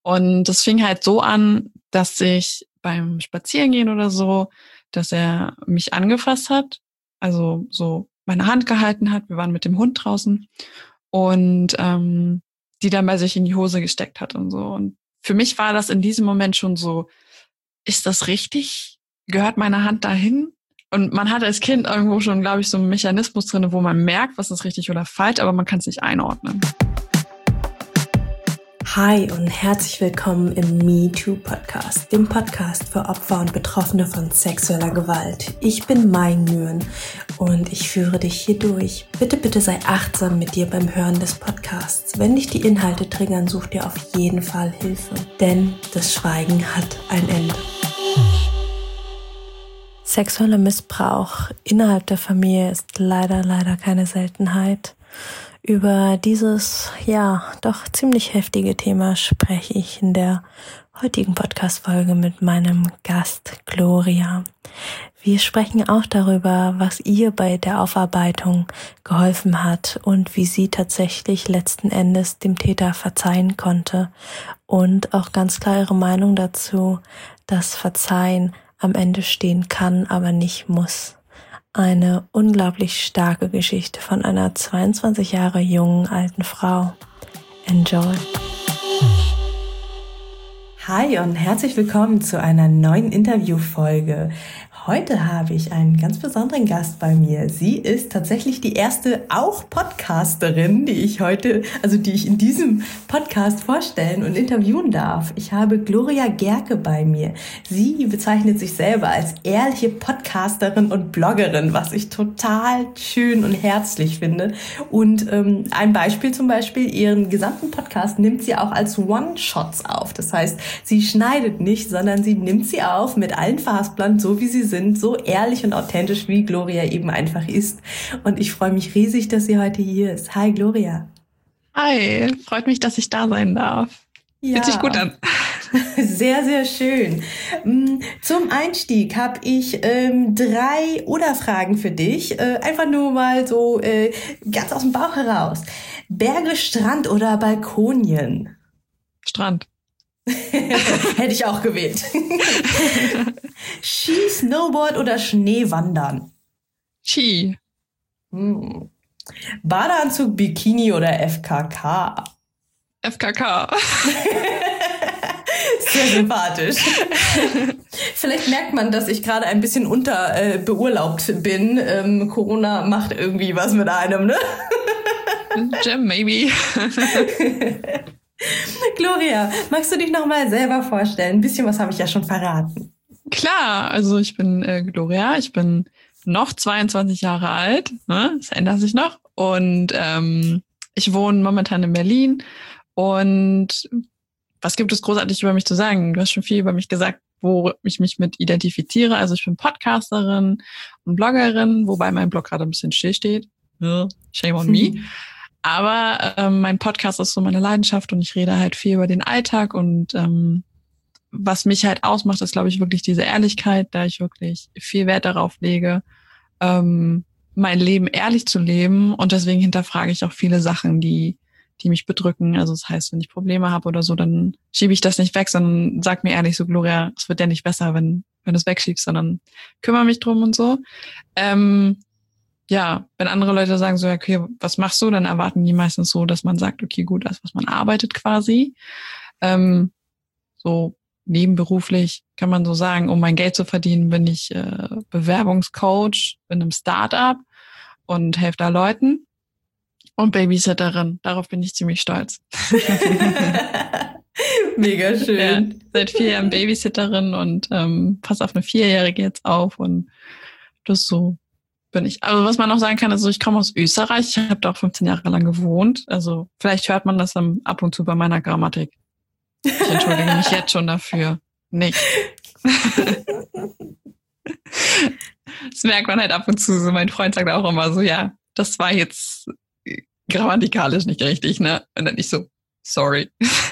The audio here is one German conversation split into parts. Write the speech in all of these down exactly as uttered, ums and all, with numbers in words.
Und das fing halt so an, dass ich beim Spazierengehen oder so, dass er mich angefasst hat, also so meine Hand gehalten hat. Wir waren mit dem Hund draußen und ähm, die dann bei sich in die Hose gesteckt hat und so. Und für mich war das in diesem Moment schon so, ist das richtig? Gehört meine Hand dahin? Und man hat als Kind irgendwo schon, glaube ich, so einen Mechanismus drin, wo man merkt, was ist richtig oder falsch, aber man kann es nicht einordnen. Hi und herzlich willkommen im MeToo-Podcast, dem Podcast für Opfer und Betroffene von sexueller Gewalt. Ich bin Mai Nguyen und ich führe dich hier durch. Bitte, bitte sei achtsam mit dir beim Hören des Podcasts. Wenn dich die Inhalte triggern, such dir auf jeden Fall Hilfe, denn das Schweigen hat ein Ende. Sexueller Missbrauch innerhalb der Familie ist leider, leider keine Seltenheit. Über dieses, ja, doch ziemlich heftige Thema spreche ich in der heutigen Podcast-Folge mit meinem Gast Gloria. Wir sprechen auch darüber, was ihr bei der Aufarbeitung geholfen hat und wie sie tatsächlich letzten Endes dem Täter verzeihen konnte und auch ganz klar ihre Meinung dazu, dass Verzeihen am Ende stehen kann, aber nicht muss. Eine unglaublich starke Geschichte von einer zweiundzwanzig Jahre jungen alten Frau. Enjoy! Hi und herzlich willkommen zu einer neuen Interviewfolge. Heute habe ich einen ganz besonderen Gast bei mir. Sie ist tatsächlich die erste auch Podcasterin, die ich heute, also die ich in diesem Podcast vorstellen und interviewen darf. Ich habe Gloria Gerke bei mir. Sie bezeichnet sich selber als ehrliche Podcasterin und Bloggerin, was ich total schön und herzlich finde. Und ähm, ein Beispiel zum Beispiel, ihren gesamten Podcast nimmt sie auch als One-Shots auf. Das heißt, sie schneidet nicht, sondern sie nimmt sie auf mit allen Fastplan, so wie sie sind, so ehrlich und authentisch, wie Gloria eben einfach ist. Und ich freue mich riesig, dass sie heute hier ist. Hi, Gloria. Hi, freut mich, dass ich da sein darf. Ja. Fühlt sich gut an. Sehr, sehr schön. Zum Einstieg habe ich ähm, drei Oder-Fragen für dich. Äh, einfach nur mal so äh, ganz aus dem Bauch heraus. Berge, Strand oder Balkonien? Strand. Hätte ich auch gewählt. Ski, Snowboard oder Schneewandern? Ski. Hm. Badeanzug, Bikini oder F K K? F K K. Sehr sympathisch. Vielleicht merkt man, dass ich gerade ein bisschen unter äh, beurlaubt bin. Ähm, Corona macht irgendwie was mit einem, ne? Jam, maybe. Gloria, magst du dich noch mal selber vorstellen? Ein bisschen was habe ich ja schon verraten. Klar, also ich bin äh, Gloria, ich bin noch zweiundzwanzig Jahre alt, ne? Das ändert sich noch. Und ähm, ich wohne momentan in Berlin. Und was gibt es großartig über mich zu sagen? Du hast schon viel über mich gesagt, wo ich mich mit identifiziere. Also ich bin Podcasterin und Bloggerin, wobei mein Blog gerade ein bisschen still steht. Shame on me. Aber ähm, mein Podcast ist so meine Leidenschaft und ich rede halt viel über den Alltag und ähm, was mich halt ausmacht, ist, glaube ich, wirklich diese Ehrlichkeit, da ich wirklich viel Wert darauf lege, ähm, mein Leben ehrlich zu leben und deswegen hinterfrage ich auch viele Sachen, die die mich bedrücken. Also das heißt, wenn ich Probleme habe oder so, dann schiebe ich das nicht weg, sondern sag mir ehrlich so, Gloria, es wird ja nicht besser, wenn wenn du es wegschiebst, sondern kümmere mich drum und so. Ähm, Ja, wenn andere Leute sagen so, okay, was machst du, dann erwarten die meistens so, dass man sagt, okay, gut, das, was man arbeitet quasi. Ähm, so nebenberuflich kann man so sagen, um mein Geld zu verdienen, bin ich äh, Bewerbungscoach in einem Start-up und helfe da Leuten. Und Babysitterin, darauf bin ich ziemlich stolz. Mega schön. Ja, seit vier Jahren Babysitterin und ähm, pass auf eine Vierjährige jetzt auf und das so bin ich. Also was man noch sagen kann, also ich komme aus Österreich, ich habe da auch fünfzehn Jahre lang gewohnt. Also vielleicht hört man das dann ab und zu bei meiner Grammatik. Ich entschuldige mich jetzt schon dafür. Nicht. Das merkt man halt ab und zu. So mein Freund sagt auch immer so, ja, das war jetzt grammatikalisch nicht richtig, ne? Und dann ich so, sorry.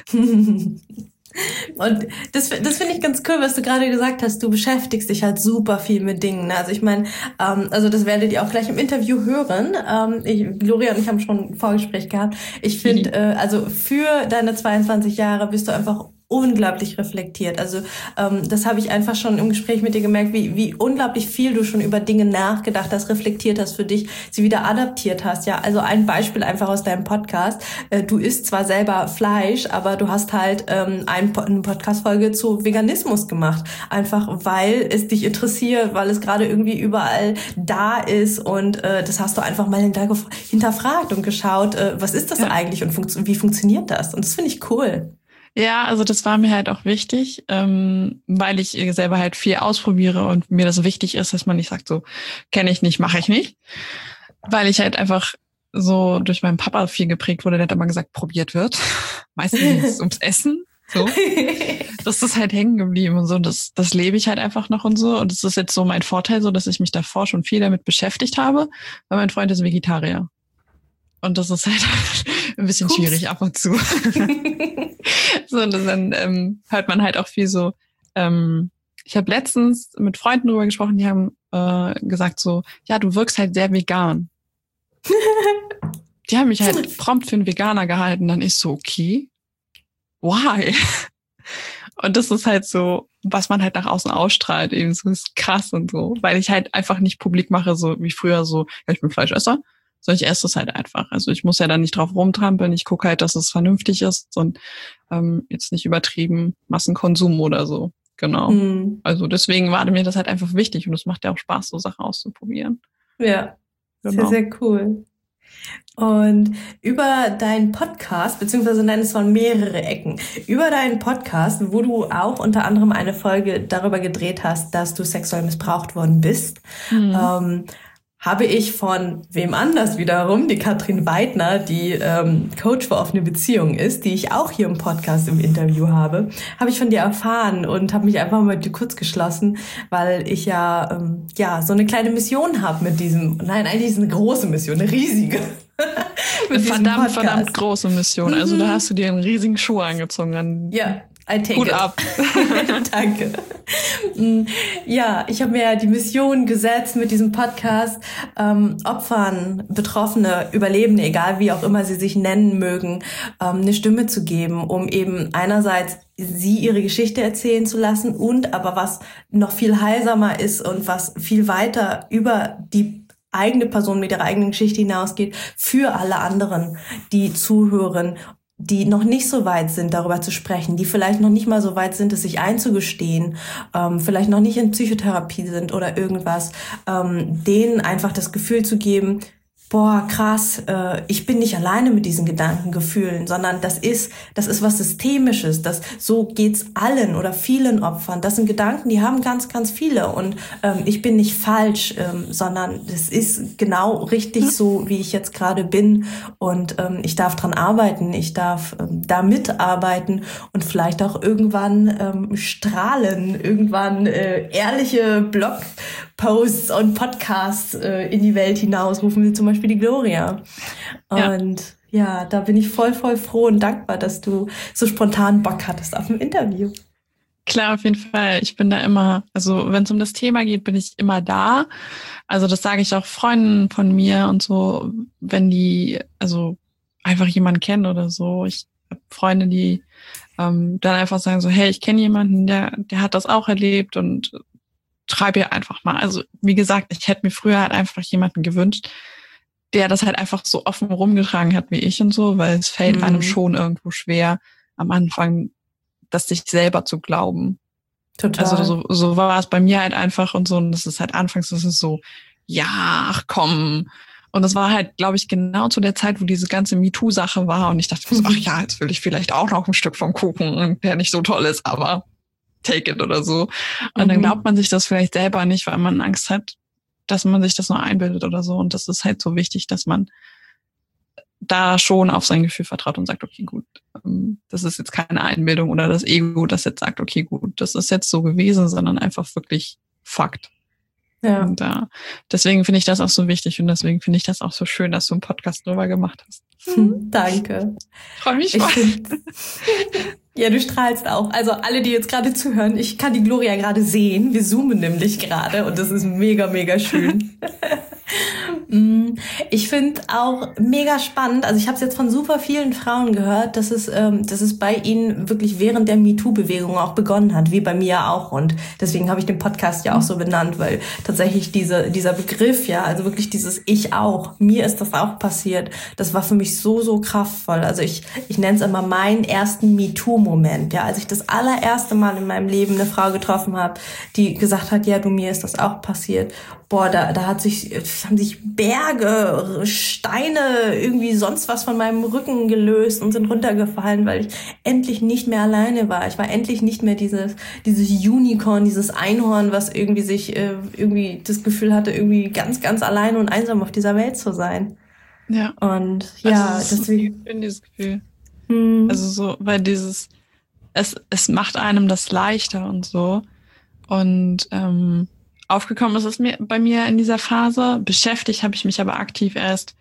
Und das, das finde ich ganz cool, was du gerade gesagt hast. Du beschäftigst dich halt super viel mit Dingen. Also ich meine, ähm, also das werdet ihr auch gleich im Interview hören. Ähm, ich, Gloria und ich haben schon ein Vorgespräch gehabt. Ich finde, äh, also für deine zweiundzwanzig Jahre bist du einfach unglaublich reflektiert. Also ähm, das habe ich einfach schon im Gespräch mit dir gemerkt, wie wie unglaublich viel du schon über Dinge nachgedacht hast, reflektiert hast für dich, sie wieder adaptiert hast. Ja, also ein Beispiel einfach aus deinem Podcast. Äh, du isst zwar selber Fleisch, aber du hast halt ähm, ein, eine Podcast-Folge zu Veganismus gemacht. Einfach weil es dich interessiert, weil es gerade irgendwie überall da ist und äh, das hast du einfach mal hinterfragt und geschaut, äh, was ist das ja. eigentlich und funkt- wie funktioniert das? Und das finde ich cool. Ja, also das war mir halt auch wichtig, ähm, weil ich selber halt viel ausprobiere und mir das wichtig ist, dass man nicht sagt, so kenne ich nicht, mache ich nicht. Weil ich halt einfach so durch meinen Papa viel geprägt wurde, der hat immer gesagt, probiert wird. Meistens ums Essen. So. Das ist halt hängen geblieben und so. Das, das lebe ich halt einfach noch und so. Und das ist jetzt so mein Vorteil, so dass ich mich davor schon viel damit beschäftigt habe, weil mein Freund ist Vegetarier. Und das ist halt ein bisschen Ups. schwierig ab und zu. So, und dann ähm, hört man halt auch viel so, ähm, ich habe letztens mit Freunden drüber gesprochen, die haben äh, gesagt so, ja, du wirkst halt sehr vegan. Die haben mich halt prompt für einen Veganer gehalten. Dann ist so, okay, why? Und das ist halt so, was man halt nach außen ausstrahlt, eben so ist krass und so, weil ich halt einfach nicht publik mache, so wie früher so, ja, ich bin Fleischesser. So, ich esse es halt einfach. Also ich muss ja da nicht drauf rumtrampeln. Ich gucke halt, dass es vernünftig ist und ähm, jetzt nicht übertrieben Massenkonsum oder so. Genau. Mhm. Also deswegen war mir das halt einfach wichtig und es macht ja auch Spaß, so Sachen auszuprobieren. Ja, genau. Sehr, sehr cool. Und über deinen Podcast, beziehungsweise nein, es waren mehrere Ecken, über deinen Podcast, wo du auch unter anderem eine Folge darüber gedreht hast, dass du sexuell missbraucht worden bist, mhm. ähm, habe ich von wem anders wiederum, die Katrin Weidner, die ähm, Coach für offene Beziehungen ist, die ich auch hier im Podcast im Interview habe, habe ich von dir erfahren und habe mich einfach mal mit dir kurz geschlossen, weil ich ja ähm, ja so eine kleine Mission habe mit diesem, nein, eigentlich ist es eine große Mission, eine riesige. Eine verdammt, verdammt große Mission. Also da hast du dir einen riesigen Schuh angezogen. An ja. I take Gut it. ab. Danke. Ja, ich habe mir die Mission gesetzt mit diesem Podcast, ähm, Opfern, Betroffene, Überlebende, egal wie auch immer sie sich nennen mögen, ähm, eine Stimme zu geben, um eben einerseits sie ihre Geschichte erzählen zu lassen und aber was noch viel heilsamer ist und was viel weiter über die eigene Person mit ihrer eigenen Geschichte hinausgeht, für alle anderen, die zuhören, die noch nicht so weit sind, darüber zu sprechen, die vielleicht noch nicht mal so weit sind, es sich einzugestehen, ähm, vielleicht noch nicht in Psychotherapie sind oder irgendwas, ähm, denen einfach das Gefühl zu geben, boah, krass, äh, ich bin nicht alleine mit diesen Gedankengefühlen, sondern das ist, das ist was Systemisches, das, so geht's allen oder vielen Opfern. Das sind Gedanken, die haben ganz, ganz viele und ähm, ich bin nicht falsch, ähm, sondern das ist genau richtig so, wie ich jetzt gerade bin und ähm, ich darf dran arbeiten, ich darf ähm, da mitarbeiten und vielleicht auch irgendwann ähm, strahlen, irgendwann äh, ehrliche Blogposts und Podcasts äh, in die Welt hinausrufen, wie zum Beispiel die Gloria. Und ja. ja, da bin ich voll, voll froh und dankbar, dass du so spontan Bock hattest auf ein Interview. Klar, auf jeden Fall. Ich bin da immer, also wenn es um das Thema geht, bin ich immer da. Also das sage ich auch Freunden von mir und so, wenn die also einfach jemanden kennen oder so. Ich habe Freunde, die ähm, dann einfach sagen so, hey, ich kenne jemanden, der der hat das auch erlebt und schreib ihr einfach mal. Also wie gesagt, ich hätte mir früher halt einfach jemanden gewünscht, der das halt einfach so offen rumgetragen hat wie ich und so, weil es fällt mhm. einem schon irgendwo schwer, am Anfang das sich selber zu glauben. Total. Also so, so war es bei mir halt einfach und so. Und das ist halt anfangs, das ist so, ja, ach komm. Und das war halt, glaube ich, genau zu der Zeit, wo diese ganze MeToo-Sache war. Und ich dachte so, ach ja, jetzt will ich vielleicht auch noch ein Stück vom Kuchen, der nicht so toll ist, aber take it oder so. Und mhm. dann glaubt man sich das vielleicht selber nicht, weil man Angst hat, dass man sich das nur einbildet oder so. Und das ist halt so wichtig, dass man da schon auf sein Gefühl vertraut und sagt, okay, gut, das ist jetzt keine Einbildung oder das Ego, das jetzt sagt, okay, gut, das ist jetzt so gewesen, sondern einfach wirklich Fakt. Ja. Und äh, deswegen finde ich das auch so wichtig und deswegen finde ich das auch so schön, dass du einen Podcast drüber gemacht hast. Hm, danke. Freue mich voll. Ja, du strahlst auch. Also alle, die jetzt gerade zuhören, ich kann die Gloria gerade sehen. Wir zoomen nämlich gerade und das ist mega, mega schön. Ich finde auch mega spannend, also ich habe es jetzt von super vielen Frauen gehört, dass es, ähm, dass es bei ihnen wirklich während der MeToo-Bewegung auch begonnen hat, wie bei mir auch. Und deswegen habe ich den Podcast ja auch so benannt, weil tatsächlich diese, dieser Begriff, ja, also wirklich dieses Ich auch, mir ist das auch passiert, das war für mich so, so kraftvoll. Also ich, ich nenne es immer meinen ersten MeToo-Moment, ja, als ich das allererste Mal in meinem Leben eine Frau getroffen habe, die gesagt hat, ja, du, mir ist das auch passiert. Boah, da, da hat sich, haben sich Berge, Steine, irgendwie sonst was von meinem Rücken gelöst und sind runtergefallen, weil ich endlich nicht mehr alleine war. Ich war endlich nicht mehr dieses, dieses Unicorn, dieses Einhorn, was irgendwie sich, äh, irgendwie das Gefühl hatte, irgendwie ganz, ganz alleine und einsam auf dieser Welt zu sein. Ja. Und ja, also deswegen. Ich bin dieses Gefühl. Hm. Also so, weil dieses, es, es macht einem das leichter und so. Und, ähm, aufgekommen ist es mir bei mir in dieser Phase. Beschäftigt habe ich mich aber aktiv erst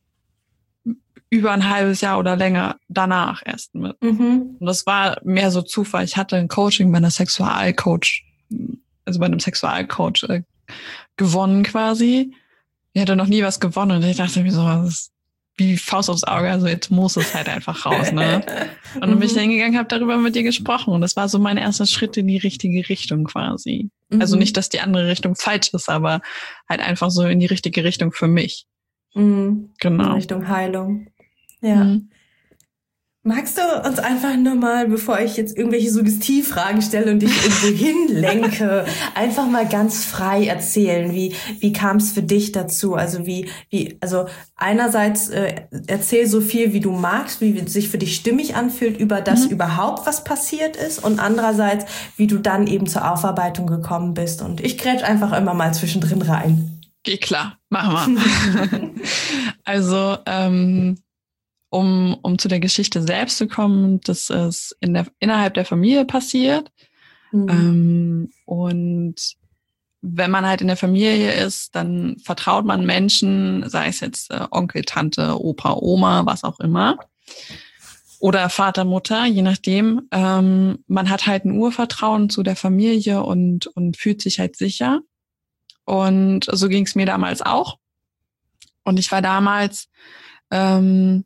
über ein halbes Jahr oder länger danach erst mit. Mhm. Und das war mehr so Zufall. Ich hatte ein Coaching bei einer Sexualcoach, also bei einem Sexualcoach äh, gewonnen quasi. Ich hatte noch nie was gewonnen und ich dachte mir so, das ist wie Faust aufs Auge, also jetzt muss es halt einfach raus, ne? Und dann bin ich hingegangen, habe darüber mit dir gesprochen und das war so mein erster Schritt in die richtige Richtung quasi. Mhm. Also nicht, dass die andere Richtung falsch ist, aber halt einfach so in die richtige Richtung für mich. Mhm. Genau. In Richtung Heilung. Ja. Mhm. Magst du uns einfach nur mal, bevor ich jetzt irgendwelche Suggestivfragen stelle und dich irgendwo hinlenke, einfach mal ganz frei erzählen, wie wie kam es für dich dazu? Also wie wie also einerseits äh, erzähl so viel, wie du magst, wie es sich für dich stimmig anfühlt über das mhm. überhaupt, was passiert ist, und andererseits, wie du dann eben zur Aufarbeitung gekommen bist. Und ich grätsch einfach immer mal zwischendrin rein. Geh klar, machen wir. Also ähm Um, um zu der Geschichte selbst zu kommen, das ist in der, innerhalb der Familie passiert. Mhm. Ähm, und wenn man halt in der Familie ist, dann vertraut man Menschen, sei es jetzt äh, Onkel, Tante, Opa, Oma, was auch immer. Oder Vater, Mutter, je nachdem. Ähm, man hat halt ein Urvertrauen zu der Familie und, und fühlt sich halt sicher. Und so ging es mir damals auch. Und ich war damals ähm,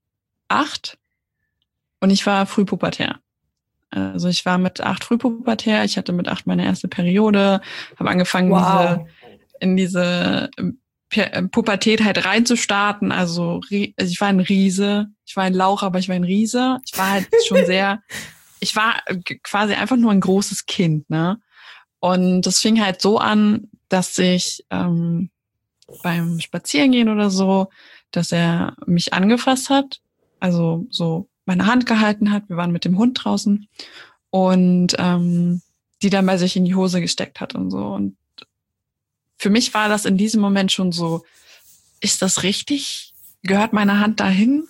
acht und ich war frühpubertär. Also ich war mit acht frühpubertär, ich hatte mit acht meine erste Periode, habe angefangen, wow. diese, in diese Pubertät halt reinzustarten. Also, also ich war ein Riese, ich war ein Lauch, aber ich war ein Riese. Ich war halt schon sehr, ich war quasi einfach nur ein großes Kind, ne? Und das fing halt so an, dass ich ähm, beim Spazierengehen oder so, dass er mich angefasst hat. Also so meine Hand gehalten hat, wir waren mit dem Hund draußen und ähm, die dann bei sich in die Hose gesteckt hat und so. Und für mich war das in diesem Moment schon so, ist das richtig? Gehört meine Hand dahin?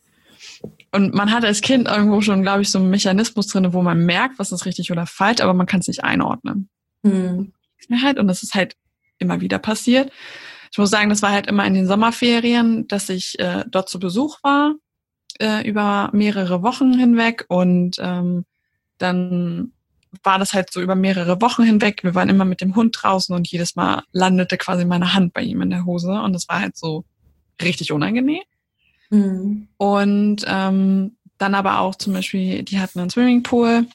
Und man hat als Kind irgendwo schon, glaube ich, so einen Mechanismus drin, wo man merkt, was ist richtig oder falsch, aber man kann es nicht einordnen. Hm. Und das ist halt immer wieder passiert. Ich muss sagen, das war halt immer in den Sommerferien, dass ich äh, dort zu Besuch war, über mehrere Wochen hinweg und ähm, dann war das halt so über mehrere Wochen hinweg. Wir waren immer mit dem Hund draußen und jedes Mal landete quasi meine Hand bei ihm in der Hose und das war halt so richtig unangenehm. Mhm. Und ähm, dann aber auch zum Beispiel, die hatten einen Swimmingpool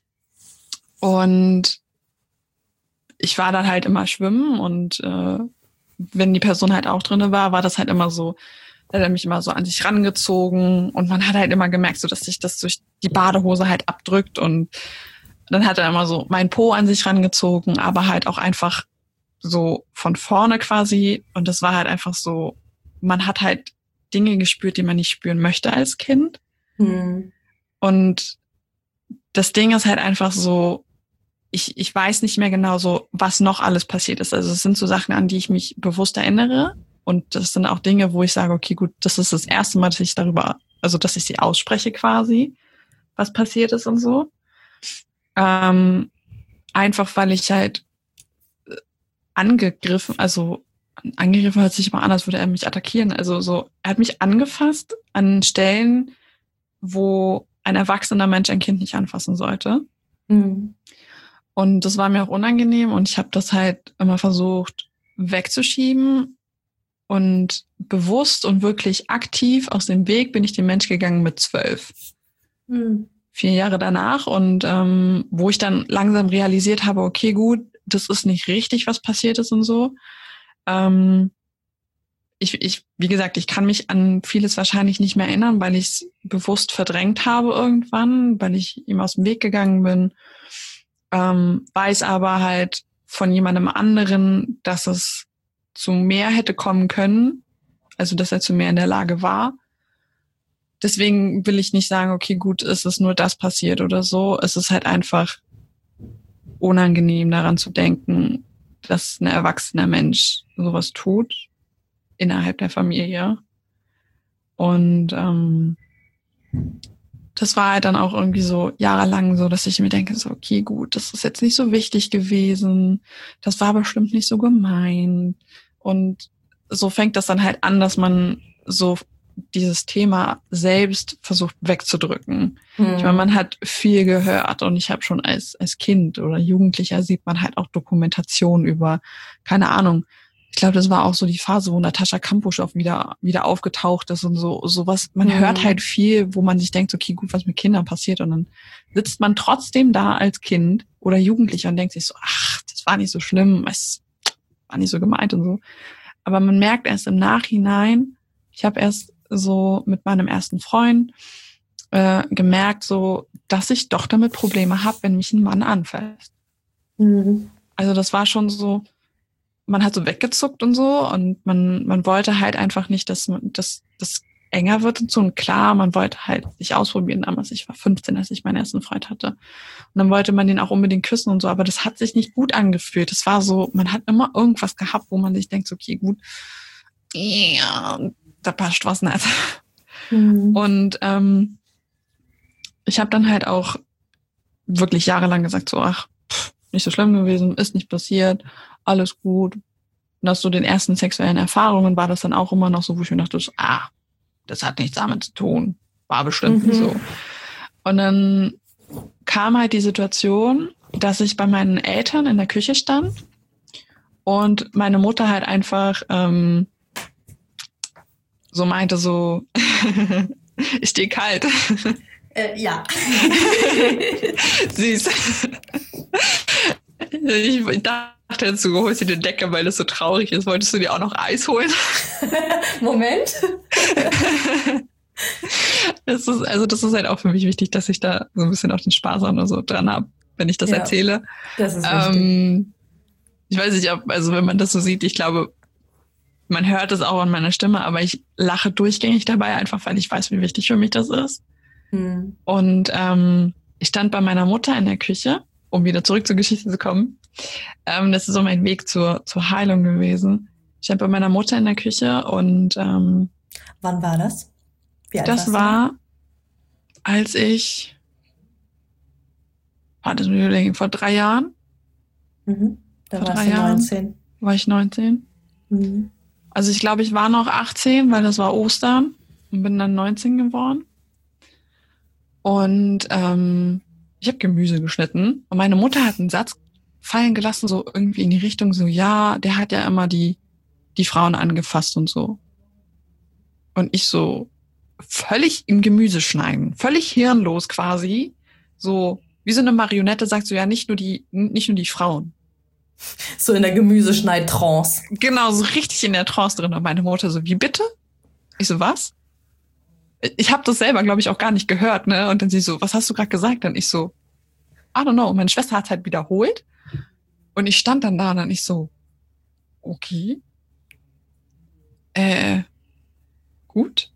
und ich war dann halt immer schwimmen und äh, wenn die Person halt auch drinne war, war das halt immer so, da hat er mich immer so an sich rangezogen und man hat halt immer gemerkt, so dass sich das durch die Badehose halt abdrückt und dann hat er immer so mein Po an sich rangezogen, aber halt auch einfach so von vorne quasi und das war halt einfach so, man hat halt Dinge gespürt, die man nicht spüren möchte als Kind. Mhm. Und das Ding ist halt einfach so, ich ich weiß nicht mehr genau so, was noch alles passiert ist. Also es sind so Sachen, an die ich mich bewusst erinnere. Und das sind auch Dinge, wo ich sage, okay, gut, das ist das erste Mal, dass ich darüber, also dass ich sie ausspreche quasi, was passiert ist und so. Ähm, einfach, weil ich halt angegriffen, also angegriffen hört sich immer an, als würde er mich attackieren. Also so, er hat mich angefasst an Stellen, wo ein erwachsener Mensch ein Kind nicht anfassen sollte. Mhm. Und das war mir auch unangenehm und ich habe das halt immer versucht wegzuschieben. Und bewusst und wirklich aktiv aus dem Weg bin ich den Mensch gegangen mit zwölf. Mhm. Vier Jahre danach. Und ähm, wo ich dann langsam realisiert habe, okay, gut, das ist nicht richtig, was passiert ist und so. Ähm, ich, ich, wie gesagt, ich kann mich an vieles wahrscheinlich nicht mehr erinnern, weil ich es bewusst verdrängt habe irgendwann, weil ich ihm aus dem Weg gegangen bin. Ähm, weiß aber halt von jemandem anderen, dass es zu mehr hätte kommen können, also dass er zu mehr in der Lage war. Deswegen will ich nicht sagen, okay, gut, es ist nur das passiert oder so. Es ist halt einfach unangenehm, daran zu denken, dass ein erwachsener Mensch sowas tut innerhalb der Familie. Und ähm, das war halt dann auch irgendwie so jahrelang so, dass ich mir denke, so, okay, gut, das ist jetzt nicht so wichtig gewesen. Das war bestimmt nicht so gemein. Und so fängt das dann halt an, dass man so dieses Thema selbst versucht wegzudrücken. Mhm. Ich meine, man hat viel gehört und ich habe schon als als Kind oder Jugendlicher sieht man halt auch Dokumentation über, keine Ahnung, ich glaube, das war auch so die Phase, wo Natascha Kampusch auch wieder wieder aufgetaucht ist und so sowas. Man mhm. hört halt viel, wo man sich denkt, okay, gut, was mit Kindern passiert, und dann sitzt man trotzdem da als Kind oder Jugendlicher und denkt sich so, ach, das war nicht so schlimm, es war nicht so gemeint und so. Aber man merkt erst im Nachhinein, ich habe erst so mit meinem ersten Freund äh, gemerkt, so, dass ich doch damit Probleme habe, wenn mich ein Mann anfasst. Mhm. Also das war schon so, man hat so weggezuckt und so, und man man wollte halt einfach nicht, dass man dass das enger wird und so. Und klar, man wollte halt sich ausprobieren damals. Ich war fünfzehn, als ich meinen ersten Freund hatte. Und dann wollte man den auch unbedingt küssen und so, aber das hat sich nicht gut angefühlt. Das war so, man hat immer irgendwas gehabt, wo man sich denkt, so, okay, gut, ja, da passt was nicht. Mhm. Und ähm, ich habe dann halt auch wirklich jahrelang gesagt, so, ach, pff, nicht so schlimm gewesen, ist nicht passiert, alles gut. Und aus so den ersten sexuellen Erfahrungen war das dann auch immer noch so, wo ich mir dachte, so, ah, das hat nichts damit zu tun, war bestimmt mhm. so. Und dann kam halt die Situation, dass ich bei meinen Eltern in der Küche stand und meine Mutter halt einfach ähm, so meinte so, ich stehe kalt. Äh, ja. Süß. Ich, ich dachte jetzt, du holst dir eine Decke, weil es so traurig ist. Wolltest du dir auch noch Eis holen? Moment. Das ist, also das ist halt auch für mich wichtig, dass ich da so ein bisschen auch den Spaß auch nur so dran habe, wenn ich das ja, erzähle. Das ist ähm, ich weiß nicht, ob, also wenn man das so sieht, ich glaube, man hört es auch an meiner Stimme, aber ich lache durchgängig dabei, einfach weil ich weiß, wie wichtig für mich das ist. Hm. Und ähm, ich stand bei meiner Mutter in der Küche, um wieder zurück zur Geschichte zu kommen. Ähm, das ist so mein Weg zur, zur Heilung gewesen. Ich stand bei meiner Mutter in der Küche und ähm, wann war das? Wie alt das warst war, du? als ich, war das mir überlegen, vor drei Jahren? Mhm. Da vor warst drei du Jahren neunzehn. War ich neunzehn. Mhm. Also ich glaube, ich war noch achtzehn, weil das war Ostern, und bin dann neunzehn geworden. Und ähm, ich habe Gemüse geschnitten und meine Mutter hat einen Satz fallen gelassen, so irgendwie in die Richtung so, ja, der hat ja immer die die Frauen angefasst und so. Und ich so völlig im Gemüse schneiden, völlig hirnlos quasi, so wie so eine Marionette, sagst du, ja, nicht nur die nicht nur die Frauen. So in der Gemüseschneid-Trance. Genau, so richtig in der Trance drin. Und meine Mutter so, wie bitte? Ich so, was? Ich habe das selber, glaube ich, auch gar nicht gehört, ne? Und dann sie so, was hast du gerade gesagt? Und ich so, I don't know. Und meine Schwester hat halt wiederholt. Und ich stand dann da und dann ich so, okay. Äh, gut.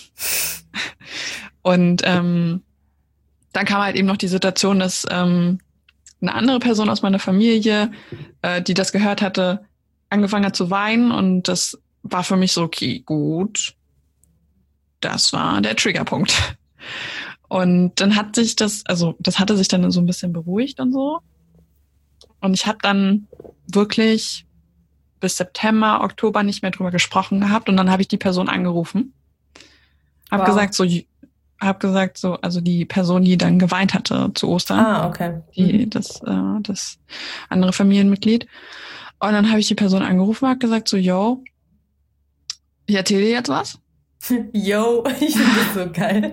Und ähm, dann kam halt eben noch die Situation, dass ähm, eine andere Person aus meiner Familie, äh, die das gehört hatte, angefangen hat zu weinen. Und das war für mich so, okay, gut. Das war der Triggerpunkt. Und dann hat sich das, also das hatte sich dann so ein bisschen beruhigt und so. Und ich habe dann wirklich bis September, Oktober nicht mehr drüber gesprochen gehabt. Und dann habe ich die Person angerufen. Hab wow. gesagt, so, hab gesagt, so, also die Person, die dann geweint hatte zu Ostern. Ah, okay. Die, mhm. das, äh, das andere Familienmitglied. Und dann habe ich die Person angerufen und habe gesagt, so, yo, Ich erzähle dir jetzt was. Yo, ich finde das so geil.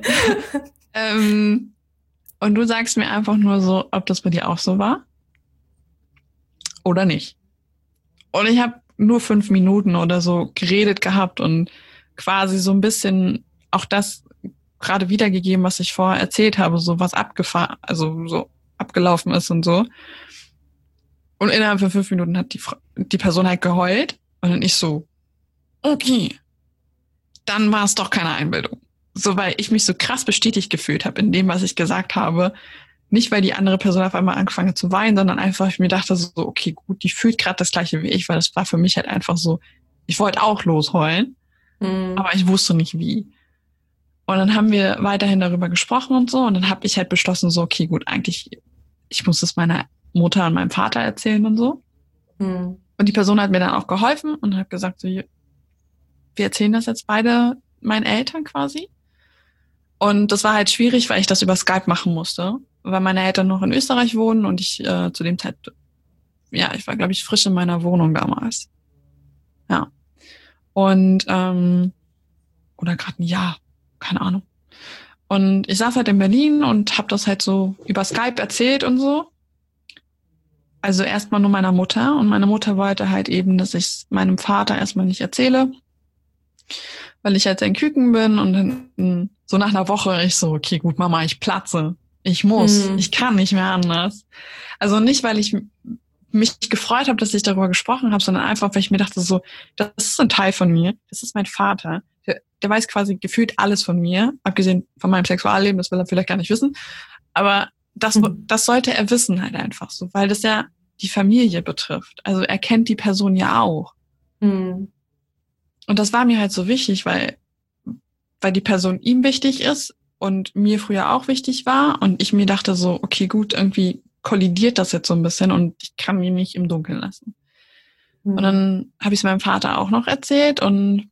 ähm, und du sagst mir einfach nur so, ob das bei dir auch so war oder nicht. Und ich habe nur fünf Minuten oder so geredet gehabt und quasi so ein bisschen auch das gerade wiedergegeben, was ich vorher erzählt habe, so was abgefahren, also so abgelaufen ist und so. Und innerhalb von fünf Minuten hat die, die Person halt geheult und dann ich so, okay, dann war es doch keine Einbildung. So, weil ich mich so krass bestätigt gefühlt habe in dem, was ich gesagt habe. Nicht, weil die andere Person auf einmal angefangen hat zu weinen, sondern einfach, ich mir dachte so, okay, gut, die fühlt gerade das Gleiche wie ich, weil das war für mich halt einfach so, ich wollte auch losheulen, mhm. aber ich wusste nicht wie. Und dann haben wir weiterhin darüber gesprochen und so und dann habe ich halt beschlossen so, okay, gut, eigentlich, ich muss das meiner Mutter und meinem Vater erzählen und so. Mhm. Und die Person hat mir dann auch geholfen und hat gesagt so, wir erzählen das jetzt beide meinen Eltern quasi. Und das war halt schwierig, weil ich das über Skype machen musste, weil meine Eltern noch in Österreich wohnen und ich äh, zu dem Zeit, ja, ich war, glaube ich, frisch in meiner Wohnung damals. Ja. Und, ähm, oder gerade ein Jahr, keine Ahnung. Und ich saß halt in Berlin und habe das halt so über Skype erzählt und so. Also erstmal nur meiner Mutter und meine Mutter wollte halt eben, dass ich meinem Vater erstmal nicht erzähle, weil ich halt sein Küken bin und dann so nach einer Woche ich so, okay, gut, Mama, ich platze. Ich muss, mhm. ich kann nicht mehr anders. Also nicht, weil ich mich gefreut habe, dass ich darüber gesprochen habe, sondern einfach, weil ich mir dachte so, das ist ein Teil von mir, das ist mein Vater. Der, der weiß quasi gefühlt alles von mir, abgesehen von meinem Sexualleben, das will er vielleicht gar nicht wissen. Aber das, mhm. das sollte er wissen halt einfach so, weil das ja die Familie betrifft. Also er kennt die Person ja auch. Mhm. Und das war mir halt so wichtig, weil, weil die Person ihm wichtig ist und mir früher auch wichtig war. Und ich mir dachte so, okay, gut, irgendwie kollidiert das jetzt so ein bisschen und ich kann mich nicht im Dunkeln lassen. Mhm. Und dann habe ich es meinem Vater auch noch erzählt und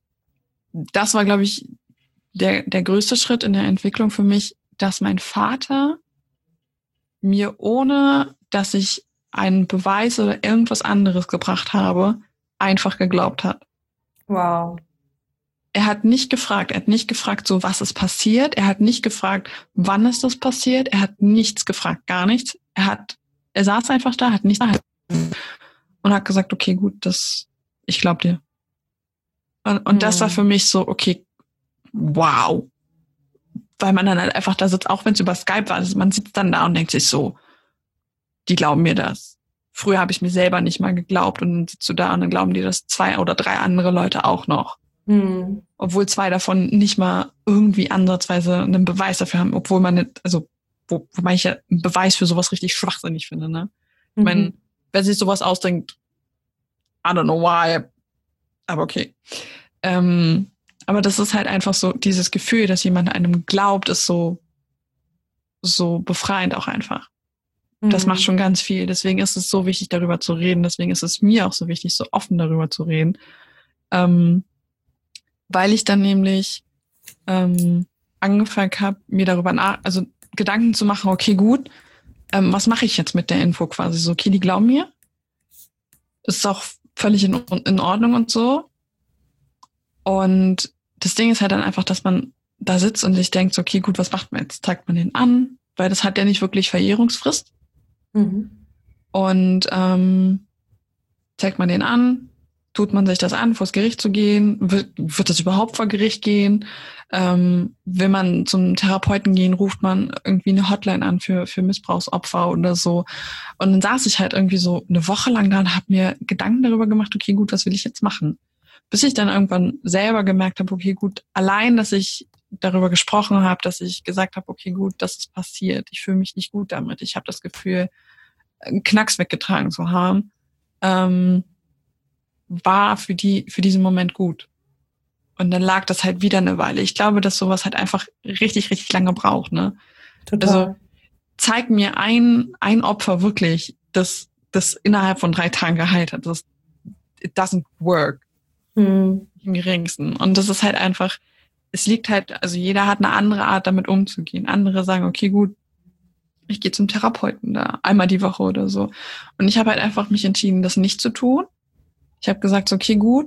das war, glaube ich, der, der größte Schritt in der Entwicklung für mich, dass mein Vater mir, ohne dass ich einen Beweis oder irgendwas anderes gebracht habe, einfach geglaubt hat. Wow. Er hat nicht gefragt, er hat nicht gefragt, so was ist passiert, er hat nicht gefragt, wann ist das passiert, er hat nichts gefragt, gar nichts. Er hat, er saß einfach da, hat nichts und hat gesagt, okay, gut, das, ich glaube dir. Und, und mhm. das war für mich so, okay, wow. Weil man dann halt einfach da sitzt, auch wenn es über Skype war, also man sitzt dann da und denkt sich so, die glauben mir das. Früher habe ich mir selber nicht mal geglaubt und dann sitzt du da und dann glauben dir das zwei oder drei andere Leute auch noch. Mhm. Obwohl zwei davon nicht mal irgendwie ansatzweise einen Beweis dafür haben, obwohl man nicht, also wo, wobei ich ja einen Beweis für sowas richtig schwachsinnig finde, ne? Mhm. Ich meine, wer sich sowas ausdenkt, I don't know why, aber okay. Ähm, aber das ist halt einfach so, dieses Gefühl, dass jemand einem glaubt, ist so, so befreiend auch einfach. Das macht schon ganz viel. Deswegen ist es so wichtig, darüber zu reden. Deswegen ist es mir auch so wichtig, so offen darüber zu reden. Ähm, weil ich dann nämlich ähm, angefangen habe, mir darüber nach, also Gedanken zu machen, okay, gut, ähm, was mache ich jetzt mit der Info quasi? So, okay, die glauben mir. Ist auch völlig in, in Ordnung und so. Und das Ding ist halt dann einfach, dass man da sitzt und sich denkt, so, okay, gut, was macht man jetzt? Zeigt man den an? Weil das hat ja nicht wirklich Verjährungsfrist. Mhm. Und ähm, zeigt man den an, tut man sich das an, vor das Gericht zu gehen, wird, wird das überhaupt vor Gericht gehen? Ähm, will man zum Therapeuten gehen, ruft man irgendwie eine Hotline an für für Missbrauchsopfer oder so. Und dann saß ich halt irgendwie so eine Woche lang da und habe mir Gedanken darüber gemacht, okay, gut, was will ich jetzt machen? Bis ich dann irgendwann selber gemerkt habe, okay, gut, allein, dass ich darüber gesprochen habe, dass ich gesagt habe, okay, gut, das ist passiert. Ich fühle mich nicht gut damit. Ich habe das Gefühl, einen Knacks weggetragen zu haben, ähm, war für die für diesen Moment gut. Und dann lag das halt wieder eine Weile. Ich glaube, dass sowas halt einfach richtig, richtig lange braucht, ne? Total. Also zeig mir ein ein Opfer wirklich, das das innerhalb von drei Tagen geheilt hat. Das it doesn't work. Hm. Im geringsten. Und das ist halt einfach, es liegt halt, also jeder hat eine andere Art, damit umzugehen. Andere sagen, okay, gut, ich gehe zum Therapeuten da, einmal die Woche oder so. Und ich habe halt einfach mich entschieden, das nicht zu tun. Ich habe gesagt, okay, gut,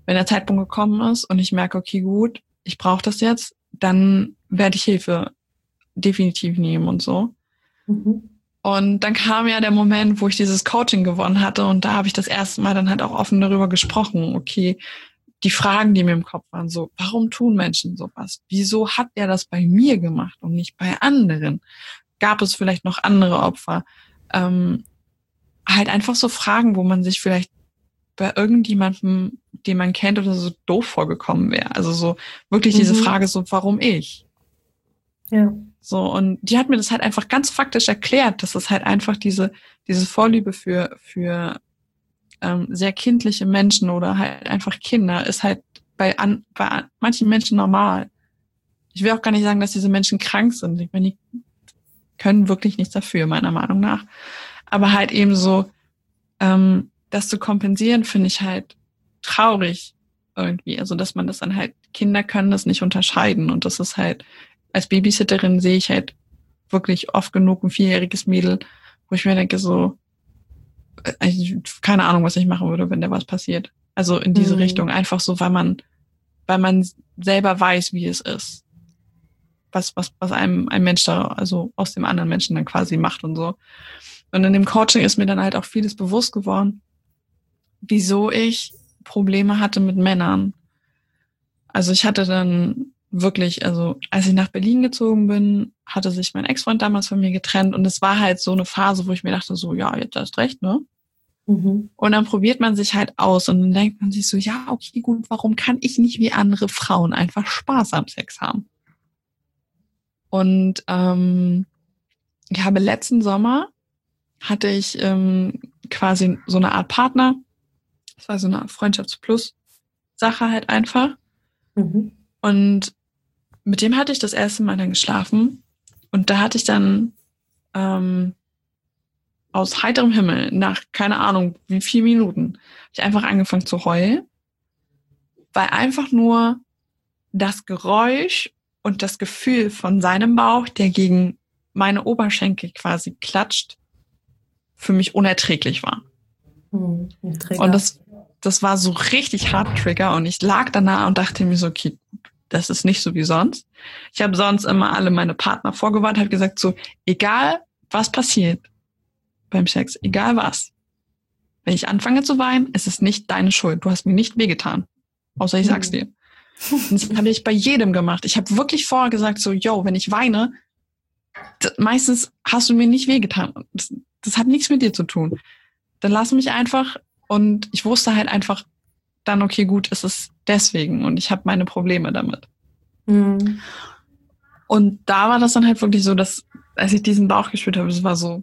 wenn der Zeitpunkt gekommen ist und ich merke, okay, gut, ich brauche das jetzt, dann werde ich Hilfe definitiv nehmen und so. Mhm. Und dann kam ja der Moment, wo ich dieses Coaching gewonnen hatte und da habe ich das erste Mal dann halt auch offen darüber gesprochen. Okay, die Fragen, die mir im Kopf waren, so, warum tun Menschen sowas? Wieso hat er das bei mir gemacht und nicht bei anderen? Gab es vielleicht noch andere Opfer? Ähm, halt einfach so Fragen, wo man sich vielleicht bei irgendjemandem, den man kennt oder so, doof vorgekommen wäre. Also so wirklich mhm. diese Frage so, warum ich? Ja. So, und die hat mir das halt einfach ganz faktisch erklärt, dass es halt einfach diese, diese Vorliebe für, für ähm, sehr kindliche Menschen oder halt einfach Kinder ist halt bei, an, bei an, manchen Menschen normal. Ich will auch gar nicht sagen, dass diese Menschen krank sind. Ich meine, die können wirklich nichts dafür, meiner Meinung nach. Aber halt eben so, ähm, das zu kompensieren, finde ich halt traurig irgendwie. Also, dass man das dann halt, Kinder können das nicht unterscheiden und das ist halt, als Babysitterin sehe ich halt wirklich oft genug ein vierjähriges Mädel, wo ich mir denke so, ich, keine Ahnung, was ich machen würde, wenn da was passiert. Also in diese mhm. Richtung, einfach so, weil man, weil man selber weiß, wie es ist. Was, was, was einem ein Mensch da, also aus dem anderen Menschen dann quasi macht und so. Und in dem Coaching ist mir dann halt auch vieles bewusst geworden, wieso ich Probleme hatte mit Männern. Also ich hatte dann wirklich, also als ich nach Berlin gezogen bin, hatte sich mein Ex-Freund damals von mir getrennt und es war halt so eine Phase, wo ich mir dachte so, ja, jetzt hast recht, ne? Mhm. Und dann probiert man sich halt aus und dann denkt man sich so, ja, okay, gut, warum kann ich nicht wie andere Frauen einfach Spaß am Sex haben? Und ähm, ich habe letzten Sommer hatte ich ähm, quasi so eine Art Partner, das war so eine Art Freundschafts-Plus-Sache halt einfach. Mhm. Und mit dem hatte ich das erste Mal dann geschlafen und da hatte ich dann ähm, aus heiterem Himmel, nach keine Ahnung wie vier Minuten, habe ich einfach angefangen zu heulen, weil einfach nur das Geräusch und das Gefühl von seinem Bauch, der gegen meine Oberschenkel quasi klatscht, für mich unerträglich war. Hm, und das, das war so richtig hart Trigger und ich lag danach und dachte mir so, okay, das ist nicht so wie sonst. Ich habe sonst immer alle meine Partner vorgewarnt, habe gesagt so, egal was passiert beim Sex, egal was, wenn ich anfange zu weinen, ist es nicht deine Schuld. Du hast mir nicht wehgetan, außer ich sag's dir. Und das habe ich bei jedem gemacht. Ich habe wirklich vorher gesagt so, yo, wenn ich weine, d- meistens hast du mir nicht wehgetan. Das, das hat nichts mit dir zu tun. Dann lass mich einfach. Und ich wusste halt einfach dann, okay, gut, es ist deswegen und ich habe meine Probleme damit. Mhm. Und da war das dann halt wirklich so, dass, als ich diesen Bauch gespürt habe, es war so,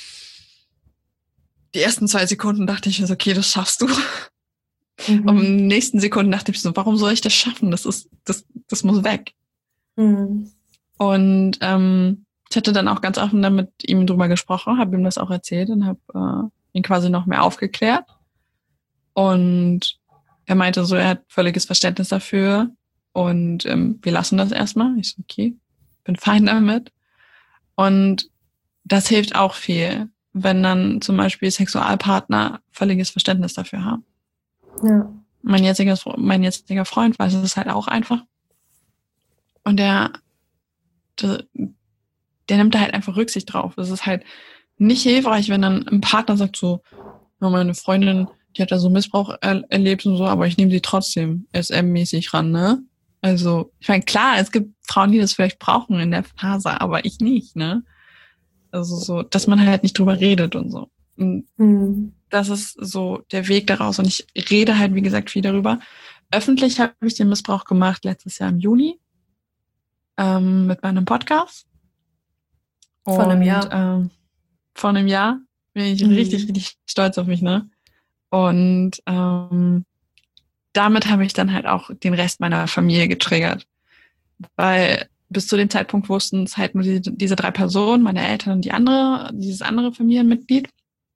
die ersten zwei Sekunden dachte ich mir so, okay, das schaffst du. Mhm. Und in den nächsten Sekunden dachte ich so, warum soll ich das schaffen? Das ist, das, das muss weg. Mhm. Und ähm, ich hatte dann auch ganz offen dann mit ihm drüber gesprochen, habe ihm das auch erzählt und habe äh, ihn quasi noch mehr aufgeklärt. Und er meinte so, er hat völliges Verständnis dafür und ähm, wir lassen das erstmal. Ich so, okay, bin fein damit. Und das hilft auch viel, wenn dann zum Beispiel Sexualpartner völliges Verständnis dafür haben. Ja. Mein jetziger, mein jetziger Freund weiß es halt auch einfach. Und der, der, der nimmt da halt einfach Rücksicht drauf. Es ist halt nicht hilfreich, wenn dann ein Partner sagt so, ja, meine Freundin, die hat da so Missbrauch er- erlebt und so, aber ich nehme sie trotzdem S M-mäßig ran, ne? Also, ich meine, klar, es gibt Frauen, die das vielleicht brauchen in der Phase, aber ich nicht, ne? Also so, dass man halt nicht drüber redet und so. Und mhm. das ist so der Weg daraus. Und ich rede halt, wie gesagt, viel darüber. Öffentlich habe ich den Missbrauch gemacht letztes Jahr im Juni ähm, mit meinem Podcast. Vor einem Jahr. Ähm, vor einem Jahr bin ich mhm. richtig, richtig stolz auf mich, ne? Und ähm, damit habe ich dann halt auch den Rest meiner Familie getriggert. Weil bis zu dem Zeitpunkt wussten es halt nur die, diese drei Personen, meine Eltern und die andere, dieses andere Familienmitglied.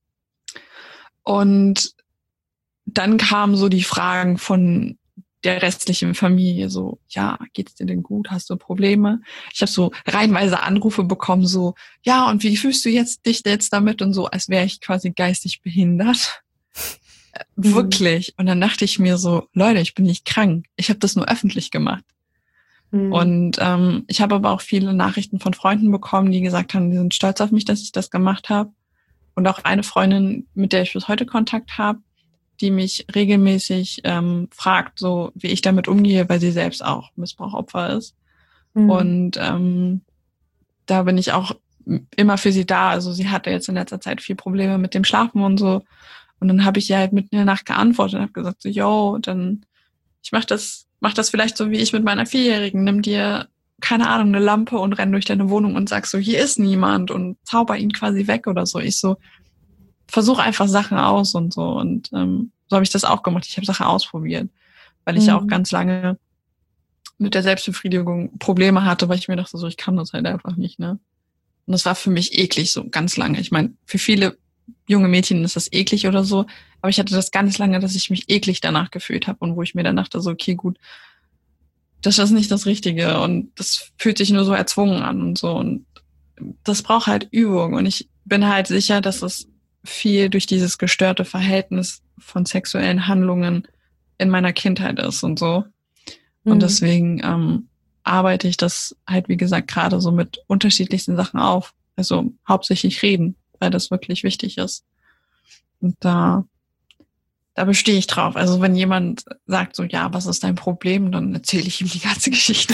Und dann kamen so die Fragen von der restlichen Familie, so, ja, geht's dir denn gut? Hast du Probleme? Ich habe so reihenweise Anrufe bekommen, so, ja, und wie fühlst du jetzt dich jetzt damit? Und so, als wäre ich quasi geistig behindert. Mhm. Wirklich. Und dann dachte ich mir so, Leute, ich bin nicht krank. Ich habe das nur öffentlich gemacht. Mhm. Und ähm, ich habe aber auch viele Nachrichten von Freunden bekommen, die gesagt haben, die sind stolz auf mich, dass ich das gemacht habe. Und auch eine Freundin, mit der ich bis heute Kontakt habe, die mich regelmäßig ähm, fragt, so wie ich damit umgehe, weil sie selbst auch Missbrauchopfer ist. Mhm. Und ähm, da bin ich auch immer für sie da. Also sie hatte jetzt in letzter Zeit viel Probleme mit dem Schlafen und so. Und dann habe ich ihr halt mitten in der Nacht geantwortet und habe gesagt, so, yo, dann ich mach das, mach das vielleicht so wie ich mit meiner Vierjährigen. Nimm dir, keine Ahnung, eine Lampe und renn durch deine Wohnung und sag so, hier ist niemand und zauber ihn quasi weg oder so. Ich so, versuche einfach Sachen aus und so. Und ähm, so habe ich das auch gemacht. Ich habe Sachen ausprobiert, weil ich mhm. ja auch ganz lange mit der Selbstbefriedigung Probleme hatte, weil ich mir dachte, so ich kann das halt einfach nicht, ne? Und das war für mich eklig, so ganz lange. Ich meine, für viele junge Mädchen ist das eklig oder so, aber ich hatte das ganz lange, dass ich mich eklig danach gefühlt habe und wo ich mir dann dachte, so okay, gut, das ist nicht das Richtige und das fühlt sich nur so erzwungen an und so. Und das braucht halt Übung und ich bin halt sicher, dass es viel durch dieses gestörte Verhältnis von sexuellen Handlungen in meiner Kindheit ist und so. Und mhm. deswegen ähm, arbeite ich das halt, wie gesagt, gerade so mit unterschiedlichsten Sachen auf. Also hauptsächlich reden, weil das wirklich wichtig ist. Und da, da bestehe ich drauf. Also wenn jemand sagt so, ja, was ist dein Problem, dann erzähle ich ihm die ganze Geschichte.